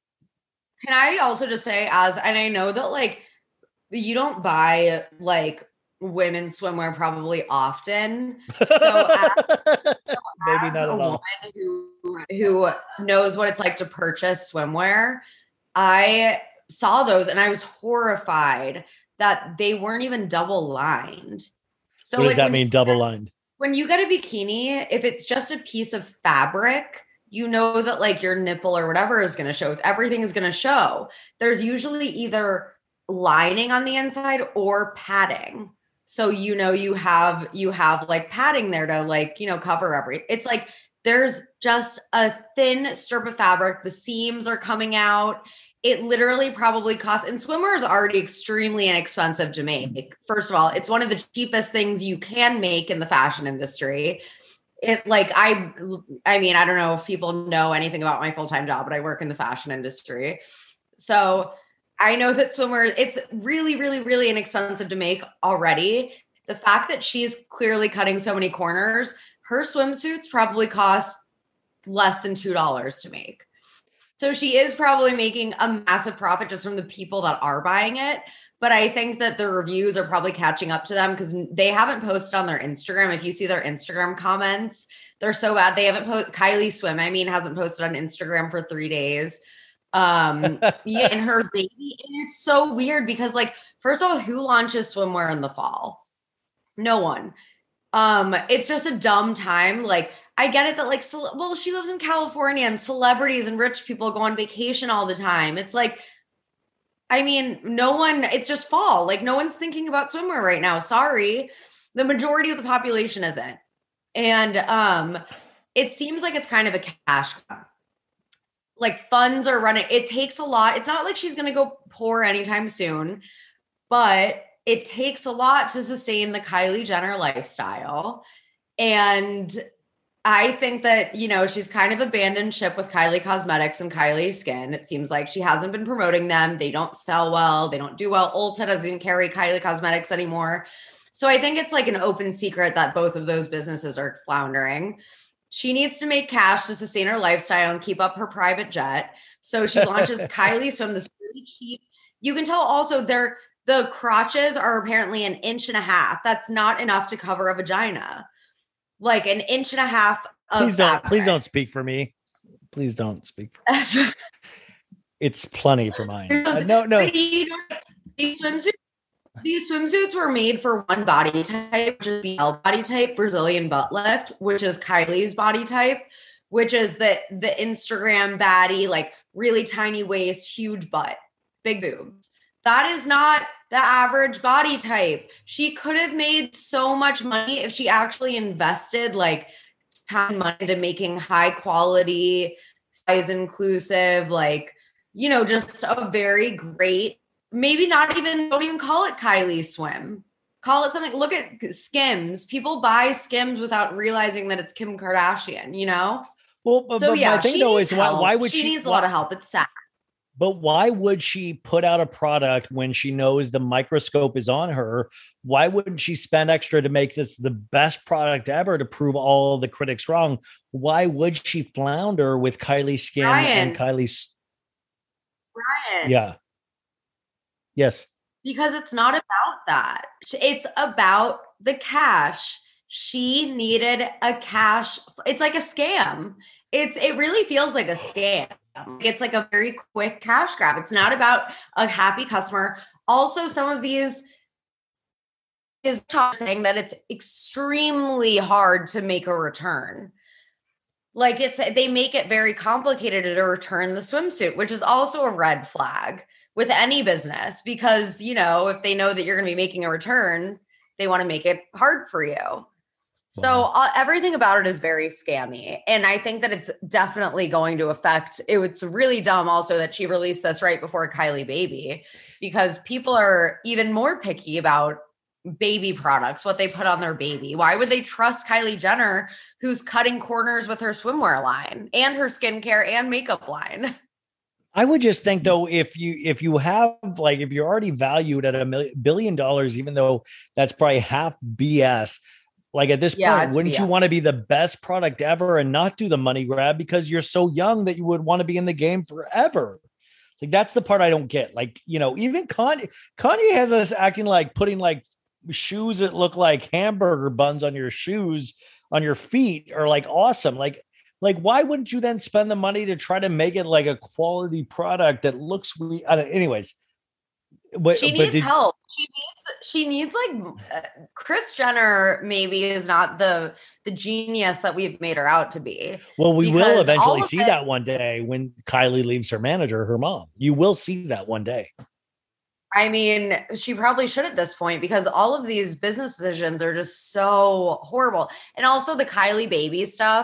Can I also just say, as, and I know that like you don't buy like women's swimwear probably often. So as, Maybe as not a at all. woman who, who knows what it's like to purchase swimwear, I saw those and I was horrified that they weren't even double lined. So What does like that when mean, you- double lined? when you get a bikini, if it's just a piece of fabric, you know that like your nipple or whatever is going to show. Everything is going to show. There's usually either lining on the inside or padding. So you know you have you have like padding there to like, you know, cover every. It's like there's just a thin strip of fabric. The seams are coming out. It literally probably costs, and swimwear is already extremely inexpensive to make. First of all, it's one of the cheapest things you can make in the fashion industry. It like, I, I mean, I don't know if people know anything about my full-time job, but I work in the fashion industry. So I know that swimwear, it's really, really, really inexpensive to make already. The fact that she's clearly cutting so many corners, her swimsuits probably cost less than two dollars to make. So she is probably making a massive profit just from the people that are buying it. But I think that the reviews are probably catching up to them because they haven't posted on their Instagram. If you see their Instagram comments, They're so bad. They haven't posted. Kylie Swim, I mean, hasn't posted on Instagram for three days. Um, yeah, and her baby. And it's so weird because, like, first of all, who launches swimwear in the fall? No one. Um, it's just a dumb time. Like, I get it that, like, ce- well, she lives in California and celebrities and rich people go on vacation all the time. It's like, I mean, no one, it's just fall. Like, no one's thinking about swimwear right now. Sorry. The majority of the population isn't. And um, it seems like it's kind of a cash grab. Like, funds are running. It takes a lot. It's not like she's going to go poor anytime soon, but it takes a lot to sustain the Kylie Jenner lifestyle. And I think that, you know, she's kind of abandoned ship with Kylie Cosmetics and Kylie Skin. It seems like she hasn't been promoting them. They don't sell well. They don't do well. Ulta doesn't even carry Kylie Cosmetics anymore. So I think it's like an open secret that both of those businesses are floundering. She needs to make cash to sustain her lifestyle and keep up her private jet. So she launches Kylie Swim, this really cheap. You can tell also they're, the crotches are apparently an inch and a half. That's not enough to cover a vagina. Like an inch and a half of Please don't, fabric. please don't speak for me. Please don't speak for me. It's plenty for mine. Uh, no, no. You know, these swimsuits, these swimsuits were made for one body type, which is the L body type, Brazilian butt lift, which is Kylie's body type, which is the the Instagram baddie, like really tiny waist, huge butt, big boobs. That is not the average body type. She could have made so much money if she actually invested like time and money into making high quality, size inclusive, like, you know, just a very great, maybe not even, don't even call it Kylie Swim. Call it something. Look at Skims. People buy Skims without realizing that it's Kim Kardashian, you know? Well, but, so but yeah, my thing she though needs is why, help. why would she, she needs a why, lot of help. It's sad. But why would she put out a product when she knows the microscope is on her? Why wouldn't she spend extra to make this the best product ever to prove all the critics wrong? Why would she flounder with Kylie Skin Ryan. and Kylie's? Ryan. Yeah. Yes. Because it's not about that. It's about the cash. She needed a cash. It's like a scam. It's it really feels like a scam. It's like a very quick cash grab. It's not about a happy customer. Also, some of these is saying that it's extremely hard to make a return. Like it's they make it very complicated to return the swimsuit, which is also a red flag with any business because, you know, if they know that you're going to be making a return, they want to make it hard for you. So uh, everything about it is very scammy. And I think that it's definitely going to affect, it was really dumb also that she released this right before Kylie baby, because people are even more picky about baby products, what they put on their baby. Why would they trust Kylie Jenner, who's cutting corners with her swimwear line and her skincare and makeup line? I would just think though, if you if you have like if you're already valued at a million billion dollars, even though that's probably half B S. Like at this Yeah, point, it's wouldn't B S. you want to be the best product ever and not do the money grab because you're so young that you would want to be in the game forever? Like that's the part I don't get. Like, you know, even Kanye, Kanye has us acting like putting like shoes that look like hamburger buns on your shoes, on your feet are like awesome. Like, like why wouldn't you then spend the money to try to make it like a quality product that looks, re- I don't, anyways. But, She but needs did- help. She needs, she needs like uh, Kris Jenner maybe is not the, the genius that we've made her out to be. Well, we Because will all eventually of see this- that one day when Kylie leaves her manager, her mom. You will see that one day. I mean, she probably should at this point because all of these business decisions are just so horrible. And also the Kylie baby stuff,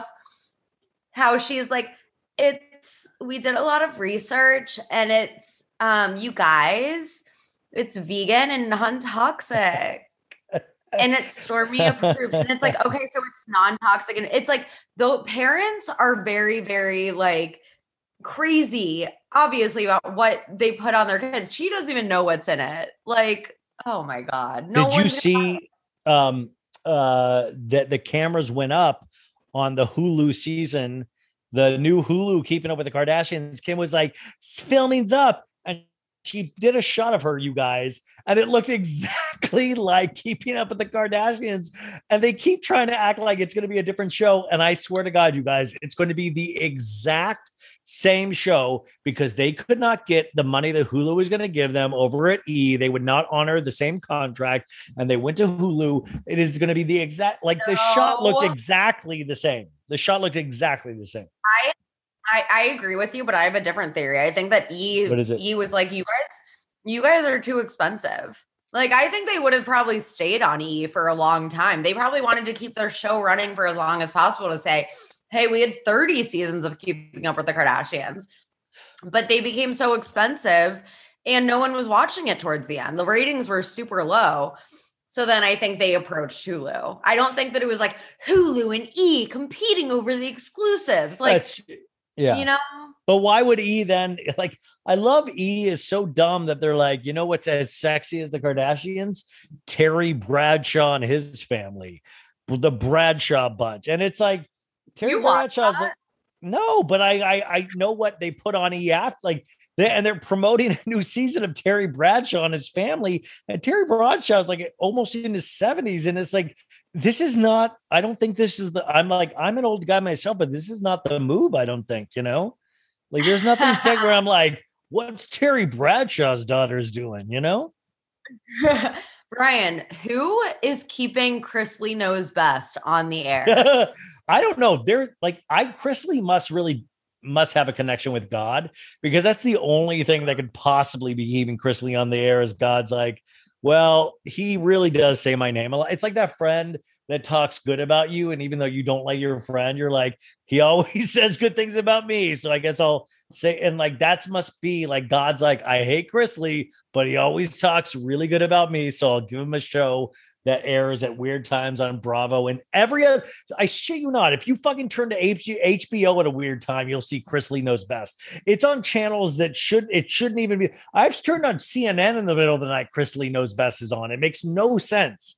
how she's like, it's, we did a lot of research and it's, um, you guys, it's vegan and non-toxic. And it's Stormy approved. And it's like, okay, so it's non-toxic. And it's like, the parents are very, very like crazy, obviously, about what they put on their kids. She doesn't even know what's in it. Like, oh my God. No Did you one's- see um, uh, that the cameras went up on the Hulu season, the new Hulu Keeping Up with the Kardashians? Kim was like, filming's up. And she did a shot of her, you guys, and it looked exactly like Keeping Up with the Kardashians. And they keep trying to act like it's going to be a different show. And I swear to God, you guys, it's going to be the exact same show because they could not get the money that Hulu was going to give them over at E. They would not honor the same contract, and they went to Hulu. It is going to be the exact, like the No. shot looked exactly the same. The shot looked exactly the same. I, I I agree with you, but I have a different theory. I think that E What is it? E was like, you guys, you guys are too expensive. Like, I think they would have probably stayed on E for a long time. They probably wanted to keep their show running for as long as possible to say, hey, we had thirty seasons of Keeping Up with the Kardashians, but they became so expensive and no one was watching it towards the end. The ratings were super low. So then I think they approached Hulu. I don't think that it was like Hulu and E competing over the exclusives. Like, That's, yeah. you know, But why would E then, like, I love E is so dumb that they're like, you know what's as sexy as the Kardashians? Terry Bradshaw and his family, the Bradshaw bunch. And it's like, Terry You watch Bradshaw's that? like, no, but I, I I know what they put on E after, like, they, and they're promoting a new season of Terry Bradshaw and his family. And Terry Bradshaw is like almost in his seventies. And it's like, this is not, I don't think this is the, I'm like, I'm an old guy myself, but this is not the move, I don't think, you know? Like, there's nothing said where I'm like, what's Terry Bradshaw's daughters doing, you know? Brian, who is keeping Chris Lee Knows Best on the air? I don't know. They're like, I, Chris Lee must really, must have a connection with God, because that's the only thing that could possibly be keeping Chris Lee on the air is God's like, well, he really does say my name a lot. It's like that friend that talks good about you. And even though you don't like your friend, you're like, he always says good things about me. So I guess I'll say, and like, that must be like, God's like, I hate Chris Lee, but he always talks really good about me. So I'll give him a show that airs at weird times on Bravo and every other, I shit you not. If you fucking turn to H B O at a weird time, you'll see Chris Lee Knows Best. It's on channels that should, it shouldn't even be. I've turned on C N N in the middle of the night. Chris Lee Knows Best is on. It makes no sense.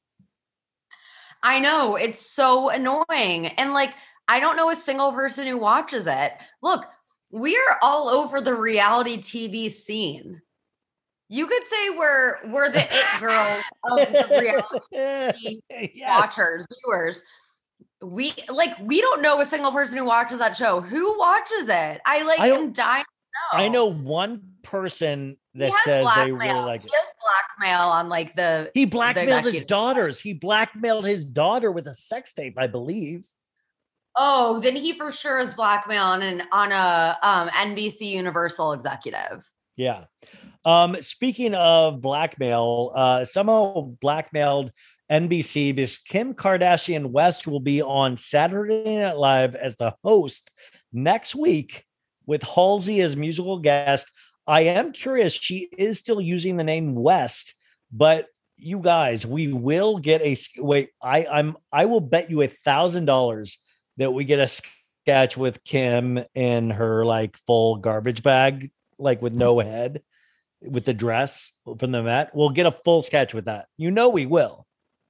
I know, it's so annoying. And like, I don't know a single person who watches it. Look, we're all over the reality T V scene. You could say we're we're the it girls of the reality Yes. watchers, viewers. We like we don't know a single person who watches that show. Who watches it? I like I don't- am dying to know. I know one person He that has says they blackmail. really like it. He has blackmail on like the He the blackmailed his executive- daughters. He blackmailed his daughter with a sex tape, I believe. Oh, then he for sure is blackmail on an on a um N B C Universal executive. Yeah. Um, speaking of blackmail, uh, somehow blackmailed N B C because Kim Kardashian West will be on Saturday Night Live as the host next week with Halsey as musical guest. I am curious. She is still using the name West, but you guys, we will get a wait. I I'm I will bet you a thousand dollars that we get a sketch with Kim in her like full garbage bag, like with no head, with the dress from the Met. We'll get a full sketch with that. You know we will.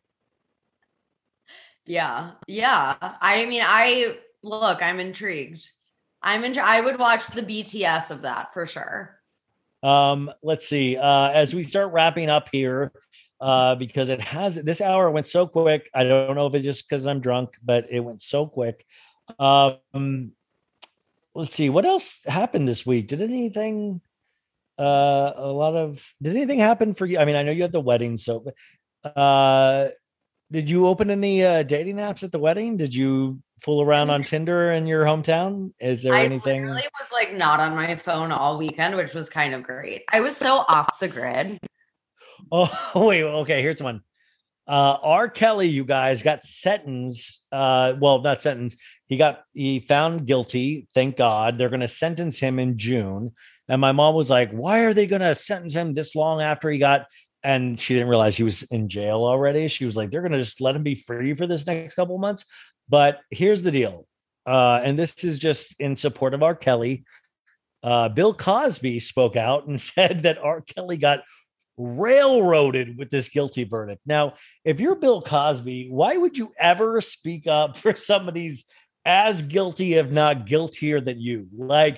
Yeah. Yeah. I mean, I look, I'm intrigued. I'm in, I would watch the B T S of that for sure. Um, let's see. Uh, as we start wrapping up here, uh, because it has this hour went so quick. I don't know if it's just because I'm drunk, but it went so quick. Um, let's see what else happened this week. Did anything? Uh, a lot of did anything happen for you? I mean, I know you had the wedding, so uh, did you open any uh, dating apps at the wedding? Did you fool around on Tinder in your hometown? Is there I anything? literally was like not on my phone all weekend, which was kind of great. I was so off the grid. Oh, wait. Okay, here's one. Uh, R. Kelly, you guys, got sentenced. Uh, well, not sentenced. He got he found guilty. Thank God. They're going to sentence him in June. And my mom was like, "Why are they going to sentence him this long after he got?" And she didn't realize he was in jail already. She was like, "They're going to just let him be free for this next couple of months." But here's the deal, uh, and this is just in support of R. Kelly. Uh, Bill Cosby spoke out and said that R. Kelly got railroaded with this guilty verdict. Now, if you're Bill Cosby, why would you ever speak up for somebody's as guilty, if not guiltier than you? Like,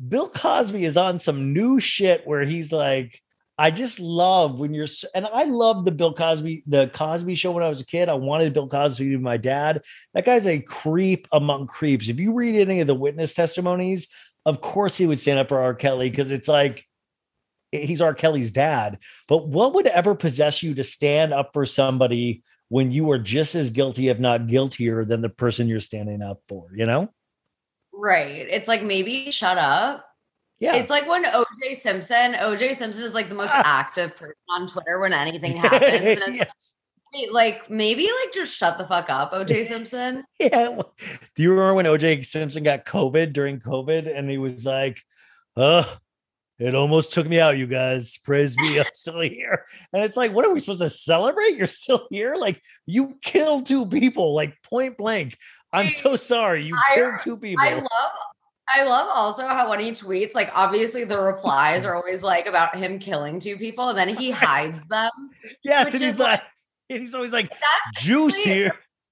Bill Cosby is on some new shit where he's like, I just love when you're, and I love the Bill Cosby, the Cosby Show when I was a kid. I wanted Bill Cosby to be my dad. That guy's a creep among creeps. If you read any of the witness testimonies, of course he would stand up for R. Kelly because it's like, he's R. Kelly's dad. But what would ever possess you to stand up for somebody when you are just as guilty, if not guiltier, than the person you're standing up for, you know? Right. It's like, maybe shut up. Yeah. It's like when O J Simpson, O J Simpson is like the most active person on Twitter when anything happens. And it's Yes. like, like, maybe like just shut the fuck up, O J Simpson. Yeah. Do you remember when O J Simpson got COVID during COVID and he was like, oh, it almost took me out, you guys. Praise me, I'm still here. And it's like, what are we supposed to celebrate? You're still here? Like, you killed two people, like point blank. I'm so sorry. You I- killed two people. I love I love also how when he tweets, like obviously the replies are always like about him killing two people, and then he hides them. Yes, which and he's is, like, and he's always like, juice here.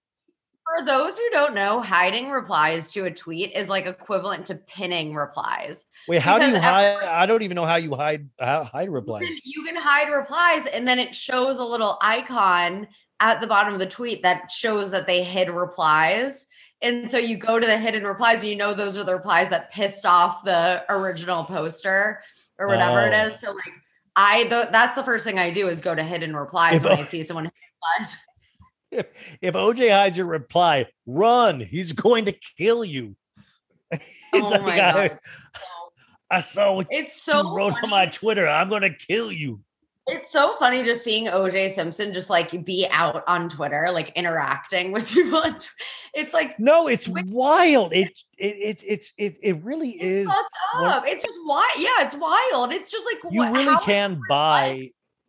For those who don't know, hiding replies to a tweet is like equivalent to pinning replies. Wait, how do you Because hide? I don't even know how you hide how, hide replies. You can hide replies, and then it shows a little icon at the bottom of the tweet that shows that they hid replies. And so you go to the hidden replies and you know those are the replies that pissed off the original poster or whatever Oh. it is. So like I th- that's the first thing I do is go to hidden replies If when O- I see someone hit replies. If, if O J hides your reply, run. He's going to kill you. It's Oh like, my I, God. I saw what It's so you wrote on my Twitter. I'm going to kill you. It's so funny just seeing O J Simpson just like be out on Twitter, like interacting with people. on Tw- It's like No, it's wild. It it it it's it it really is. fucked one- up. It's just wild. Yeah, it's wild. It's just like you what, really how- can buy.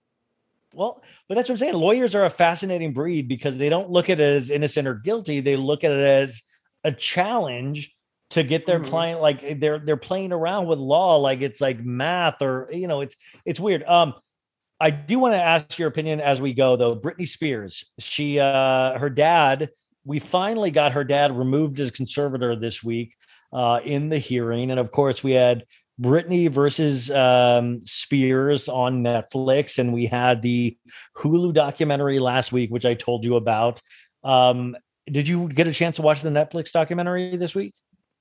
Well, but that's what I'm saying. Lawyers are a fascinating breed because they don't look at it as innocent or guilty. They look at it as a challenge to get their Mhm. client. Like they're they're playing around with law, like it's like math or you know, it's it's weird. Um, I do want to ask your opinion as we go, though. Britney Spears, she uh, her dad. We finally got her dad removed as conservator this week uh, in the hearing, and of course, we had Britney versus um, Spears on Netflix, and we had the Hulu documentary last week, which I told you about. Um, did you get a chance to watch the Netflix documentary this week?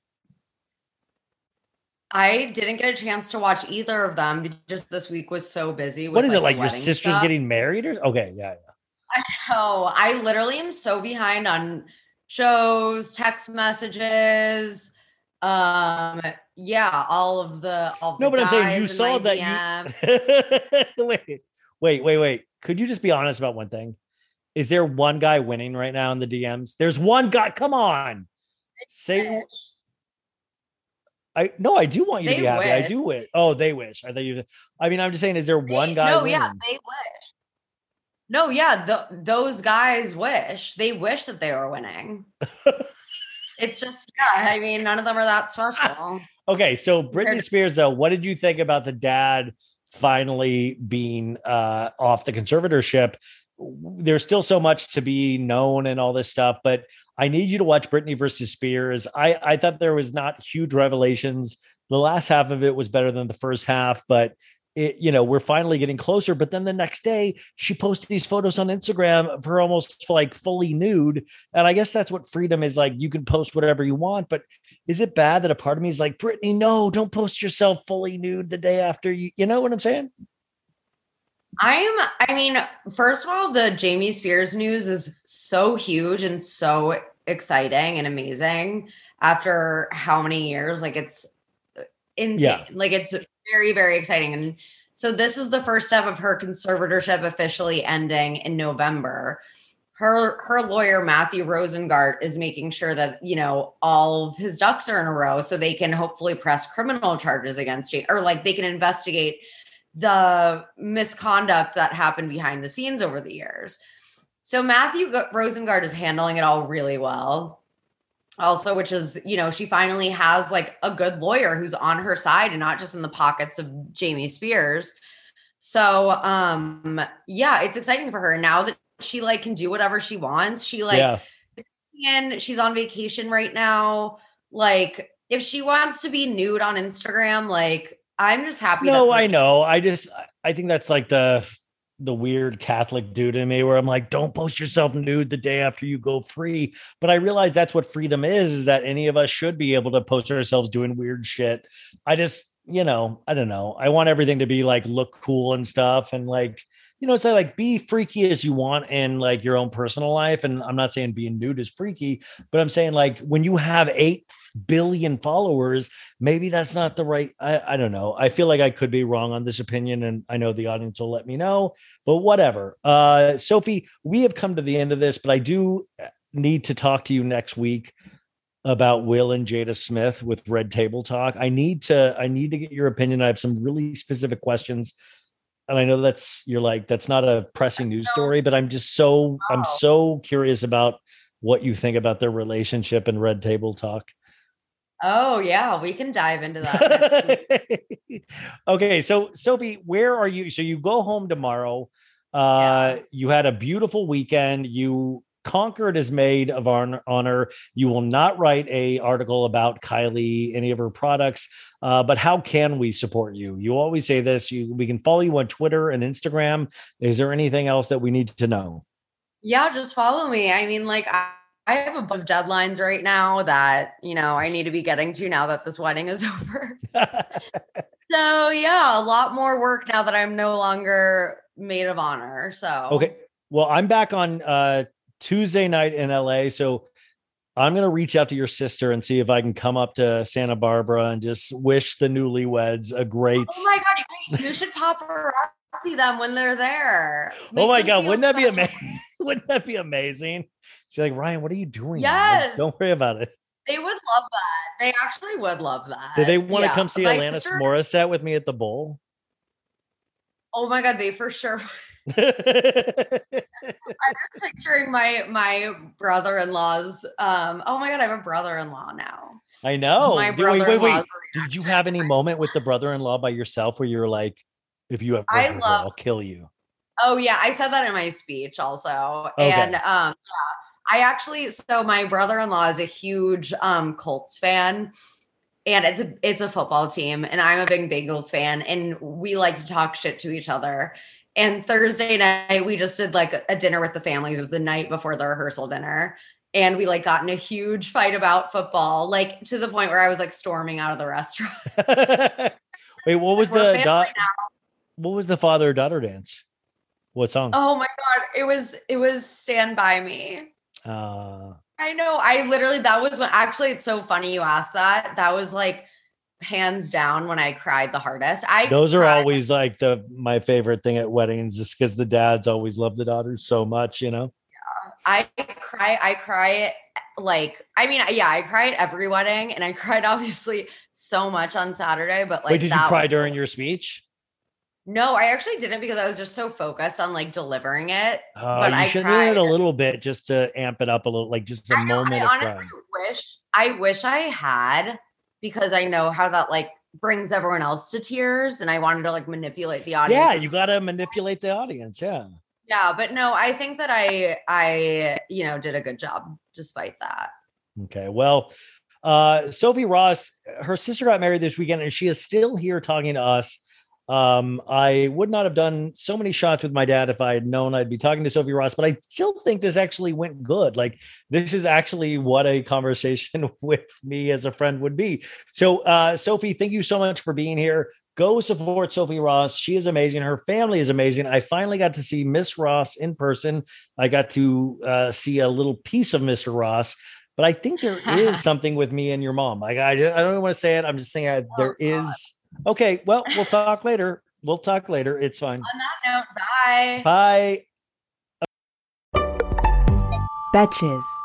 I didn't get a chance to watch either of them. Just this week was so busy. With, What is it the like? Your wedding sister's stuff. getting married, or okay, yeah, yeah. I know. I literally am so behind on shows, text messages. Um, yeah, all of the all of No, the but I'm saying guys you in saw my that D M. you wait, wait, wait, wait. Could you just be honest about one thing? Is there one guy winning right now in the D Ms? There's one guy. Come on. Say I no, I do want you to They be happy. I wish. do wish. Oh, they wish. I thought you I mean, I'm just saying, is there one guy No, winning? yeah, they wish. No, yeah, the, those guys wish. They wish that they were winning. It's just, yeah, I mean, none of them are that special. Okay, so Britney Compared to- Spears, though, what did you think about the dad finally being uh, off the conservatorship? There's still so much to be known and all this stuff, but I need you to watch Britney versus Spears. I, I thought there was not huge revelations. The last half of it was better than the first half, but it, you know, we're finally getting closer. But then the next day she posted these photos on Instagram of her almost like fully nude. And I guess that's what freedom is like. You can post whatever you want, but is it bad that a part of me is like, Britney, no, don't post yourself fully nude the day after you, you know what I'm saying? I'm, I mean, first of all, the Jamie Spears news is so huge and so exciting and amazing after how many years? Like it's insane. Yeah. Like it's very, very exciting. And so this is the first step of her conservatorship officially ending in November. Her, her lawyer, Matthew Rosengart, is making sure that, you know, all of his ducks are in a row so they can hopefully press criminal charges against Jane, or like they can investigate the misconduct that happened behind the scenes over the years. So Matthew G- Rosengart is handling it all really well. Also, which is, you know, she finally has like a good lawyer who's on her side and not just in the pockets of Jamie Spears. So, um, yeah, it's exciting for her now that she like can do whatever she wants. She like, Yeah. and she's on vacation right now. Like, if she wants to be nude on Instagram, like I'm just happy. No, that I know. I just I think that's like the the weird Catholic dude in me where I'm like, don't post yourself nude the day after you go free. But I realize that's what freedom is, is that any of us should be able to post ourselves doing weird shit. I just, you know, I don't know. I want everything to be like, look cool and stuff. And like, you know, it's like, like be freaky as you want in like your own personal life. And I'm not saying being nude is freaky, but I'm saying like when you have eight billion followers, maybe that's not the right. I, I don't know. I feel like I could be wrong on this opinion, and I know the audience will let me know, but whatever. Uh, Sophie, we have come to the end of this, but I do need to talk to you next week about Will and Jada Smith with Red Table Talk. I need to, I need to get your opinion. I have some really specific questions. And I know that's, you're like, that's not a pressing news story, but I'm just so, I'm so curious about what you think about their relationship and Red Table Talk. Oh yeah, we can dive into that next week. Okay, so Sophie, where are you? So you go home tomorrow. Uh, yeah. You had a beautiful weekend. You conquered as maid of honor. You will not write a article about Kylie, any of her products. Uh, but how can we support you? You always say this. You, we can follow you on Twitter and Instagram. Is there anything else that we need to know? Yeah, just follow me. I mean, like I. I have a bunch of deadlines right now that, you know, I need to be getting to now that this wedding is over. So yeah, a lot more work now that I'm no longer maid of honor. So, okay. Well, I'm back on uh, Tuesday night in L A. So I'm going to reach out to your sister and see if I can come up to Santa Barbara and just wish the newlyweds a great. Oh my God. You should paparazzi them when they're there. Make oh my God. Wouldn't that be amazing? Wouldn't that be amazing? She's like, Ryan, what are you doing? Yes. Like, don't worry about it. They would love that. They actually would love that. Do they want yeah. to come see my Alanis sister... Morissette with me at the bowl? Oh my God, they for sure. I'm just picturing my my brother-in-law's. Um, oh my God, I have a brother-in-law now. I know. My wait, wait, wait. Did you have any moment with the brother-in-law by yourself where you're like, if you have I love, her, I'll kill you? Oh yeah, I said that in my speech also. Okay. And um, yeah. I actually, so my brother-in-law is a huge um, Colts fan, and it's a, it's a football team, and I'm a big Bengals fan, and we like to talk shit to each other. And Thursday night, we just did like a, a dinner with the families. It was the night before the rehearsal dinner. And we like got in a huge fight about football, like to the point where I was like storming out of the restaurant. Wait, what was the, da- what was the father-daughter dance? What song? Oh my God. It was, it was Stand By Me. Uh, I know. I literally, that was when, actually, it's so funny you asked that. That was like hands down when I cried the hardest. I Those cried. are always like the, my favorite thing at weddings, just because the dads always love the daughters so much, you know? Yeah. I cry. I cry like, I mean, yeah, I cry at every wedding, and I cried obviously so much on Saturday, but like, wait, did you cry was, during your speech? No, I actually didn't, because I was just so focused on like delivering it. Uh, but you I should cried do it a little bit just to amp it up a little, like just a I know, moment I of honestly crying. wish, I wish I had, because I know how that like brings everyone else to tears, and I wanted to like manipulate the audience. Yeah, you got to manipulate the audience. Yeah. Yeah, but no, I think that I, I, you know, did a good job despite that. Okay, well, uh, Sophie Ross, her sister got married this weekend, and she is still here talking to us. Um, I would not have done so many shots with my dad if I had known I'd be talking to Sophie Ross, but I still think this actually went good. Like, this is actually what a conversation with me as a friend would be. So, uh, Sophie, thank you so much for being here. Go support Sophie Ross. She is amazing. Her family is amazing. I finally got to see Miss Ross in person. I got to uh, see a little piece of Mister Ross, but I think there is something with me and your mom. Like, I, I don't want to say it. I'm just saying I, there oh, is. Okay, well, we'll talk later. We'll talk later. It's fine. On that note, bye. Bye. Betches.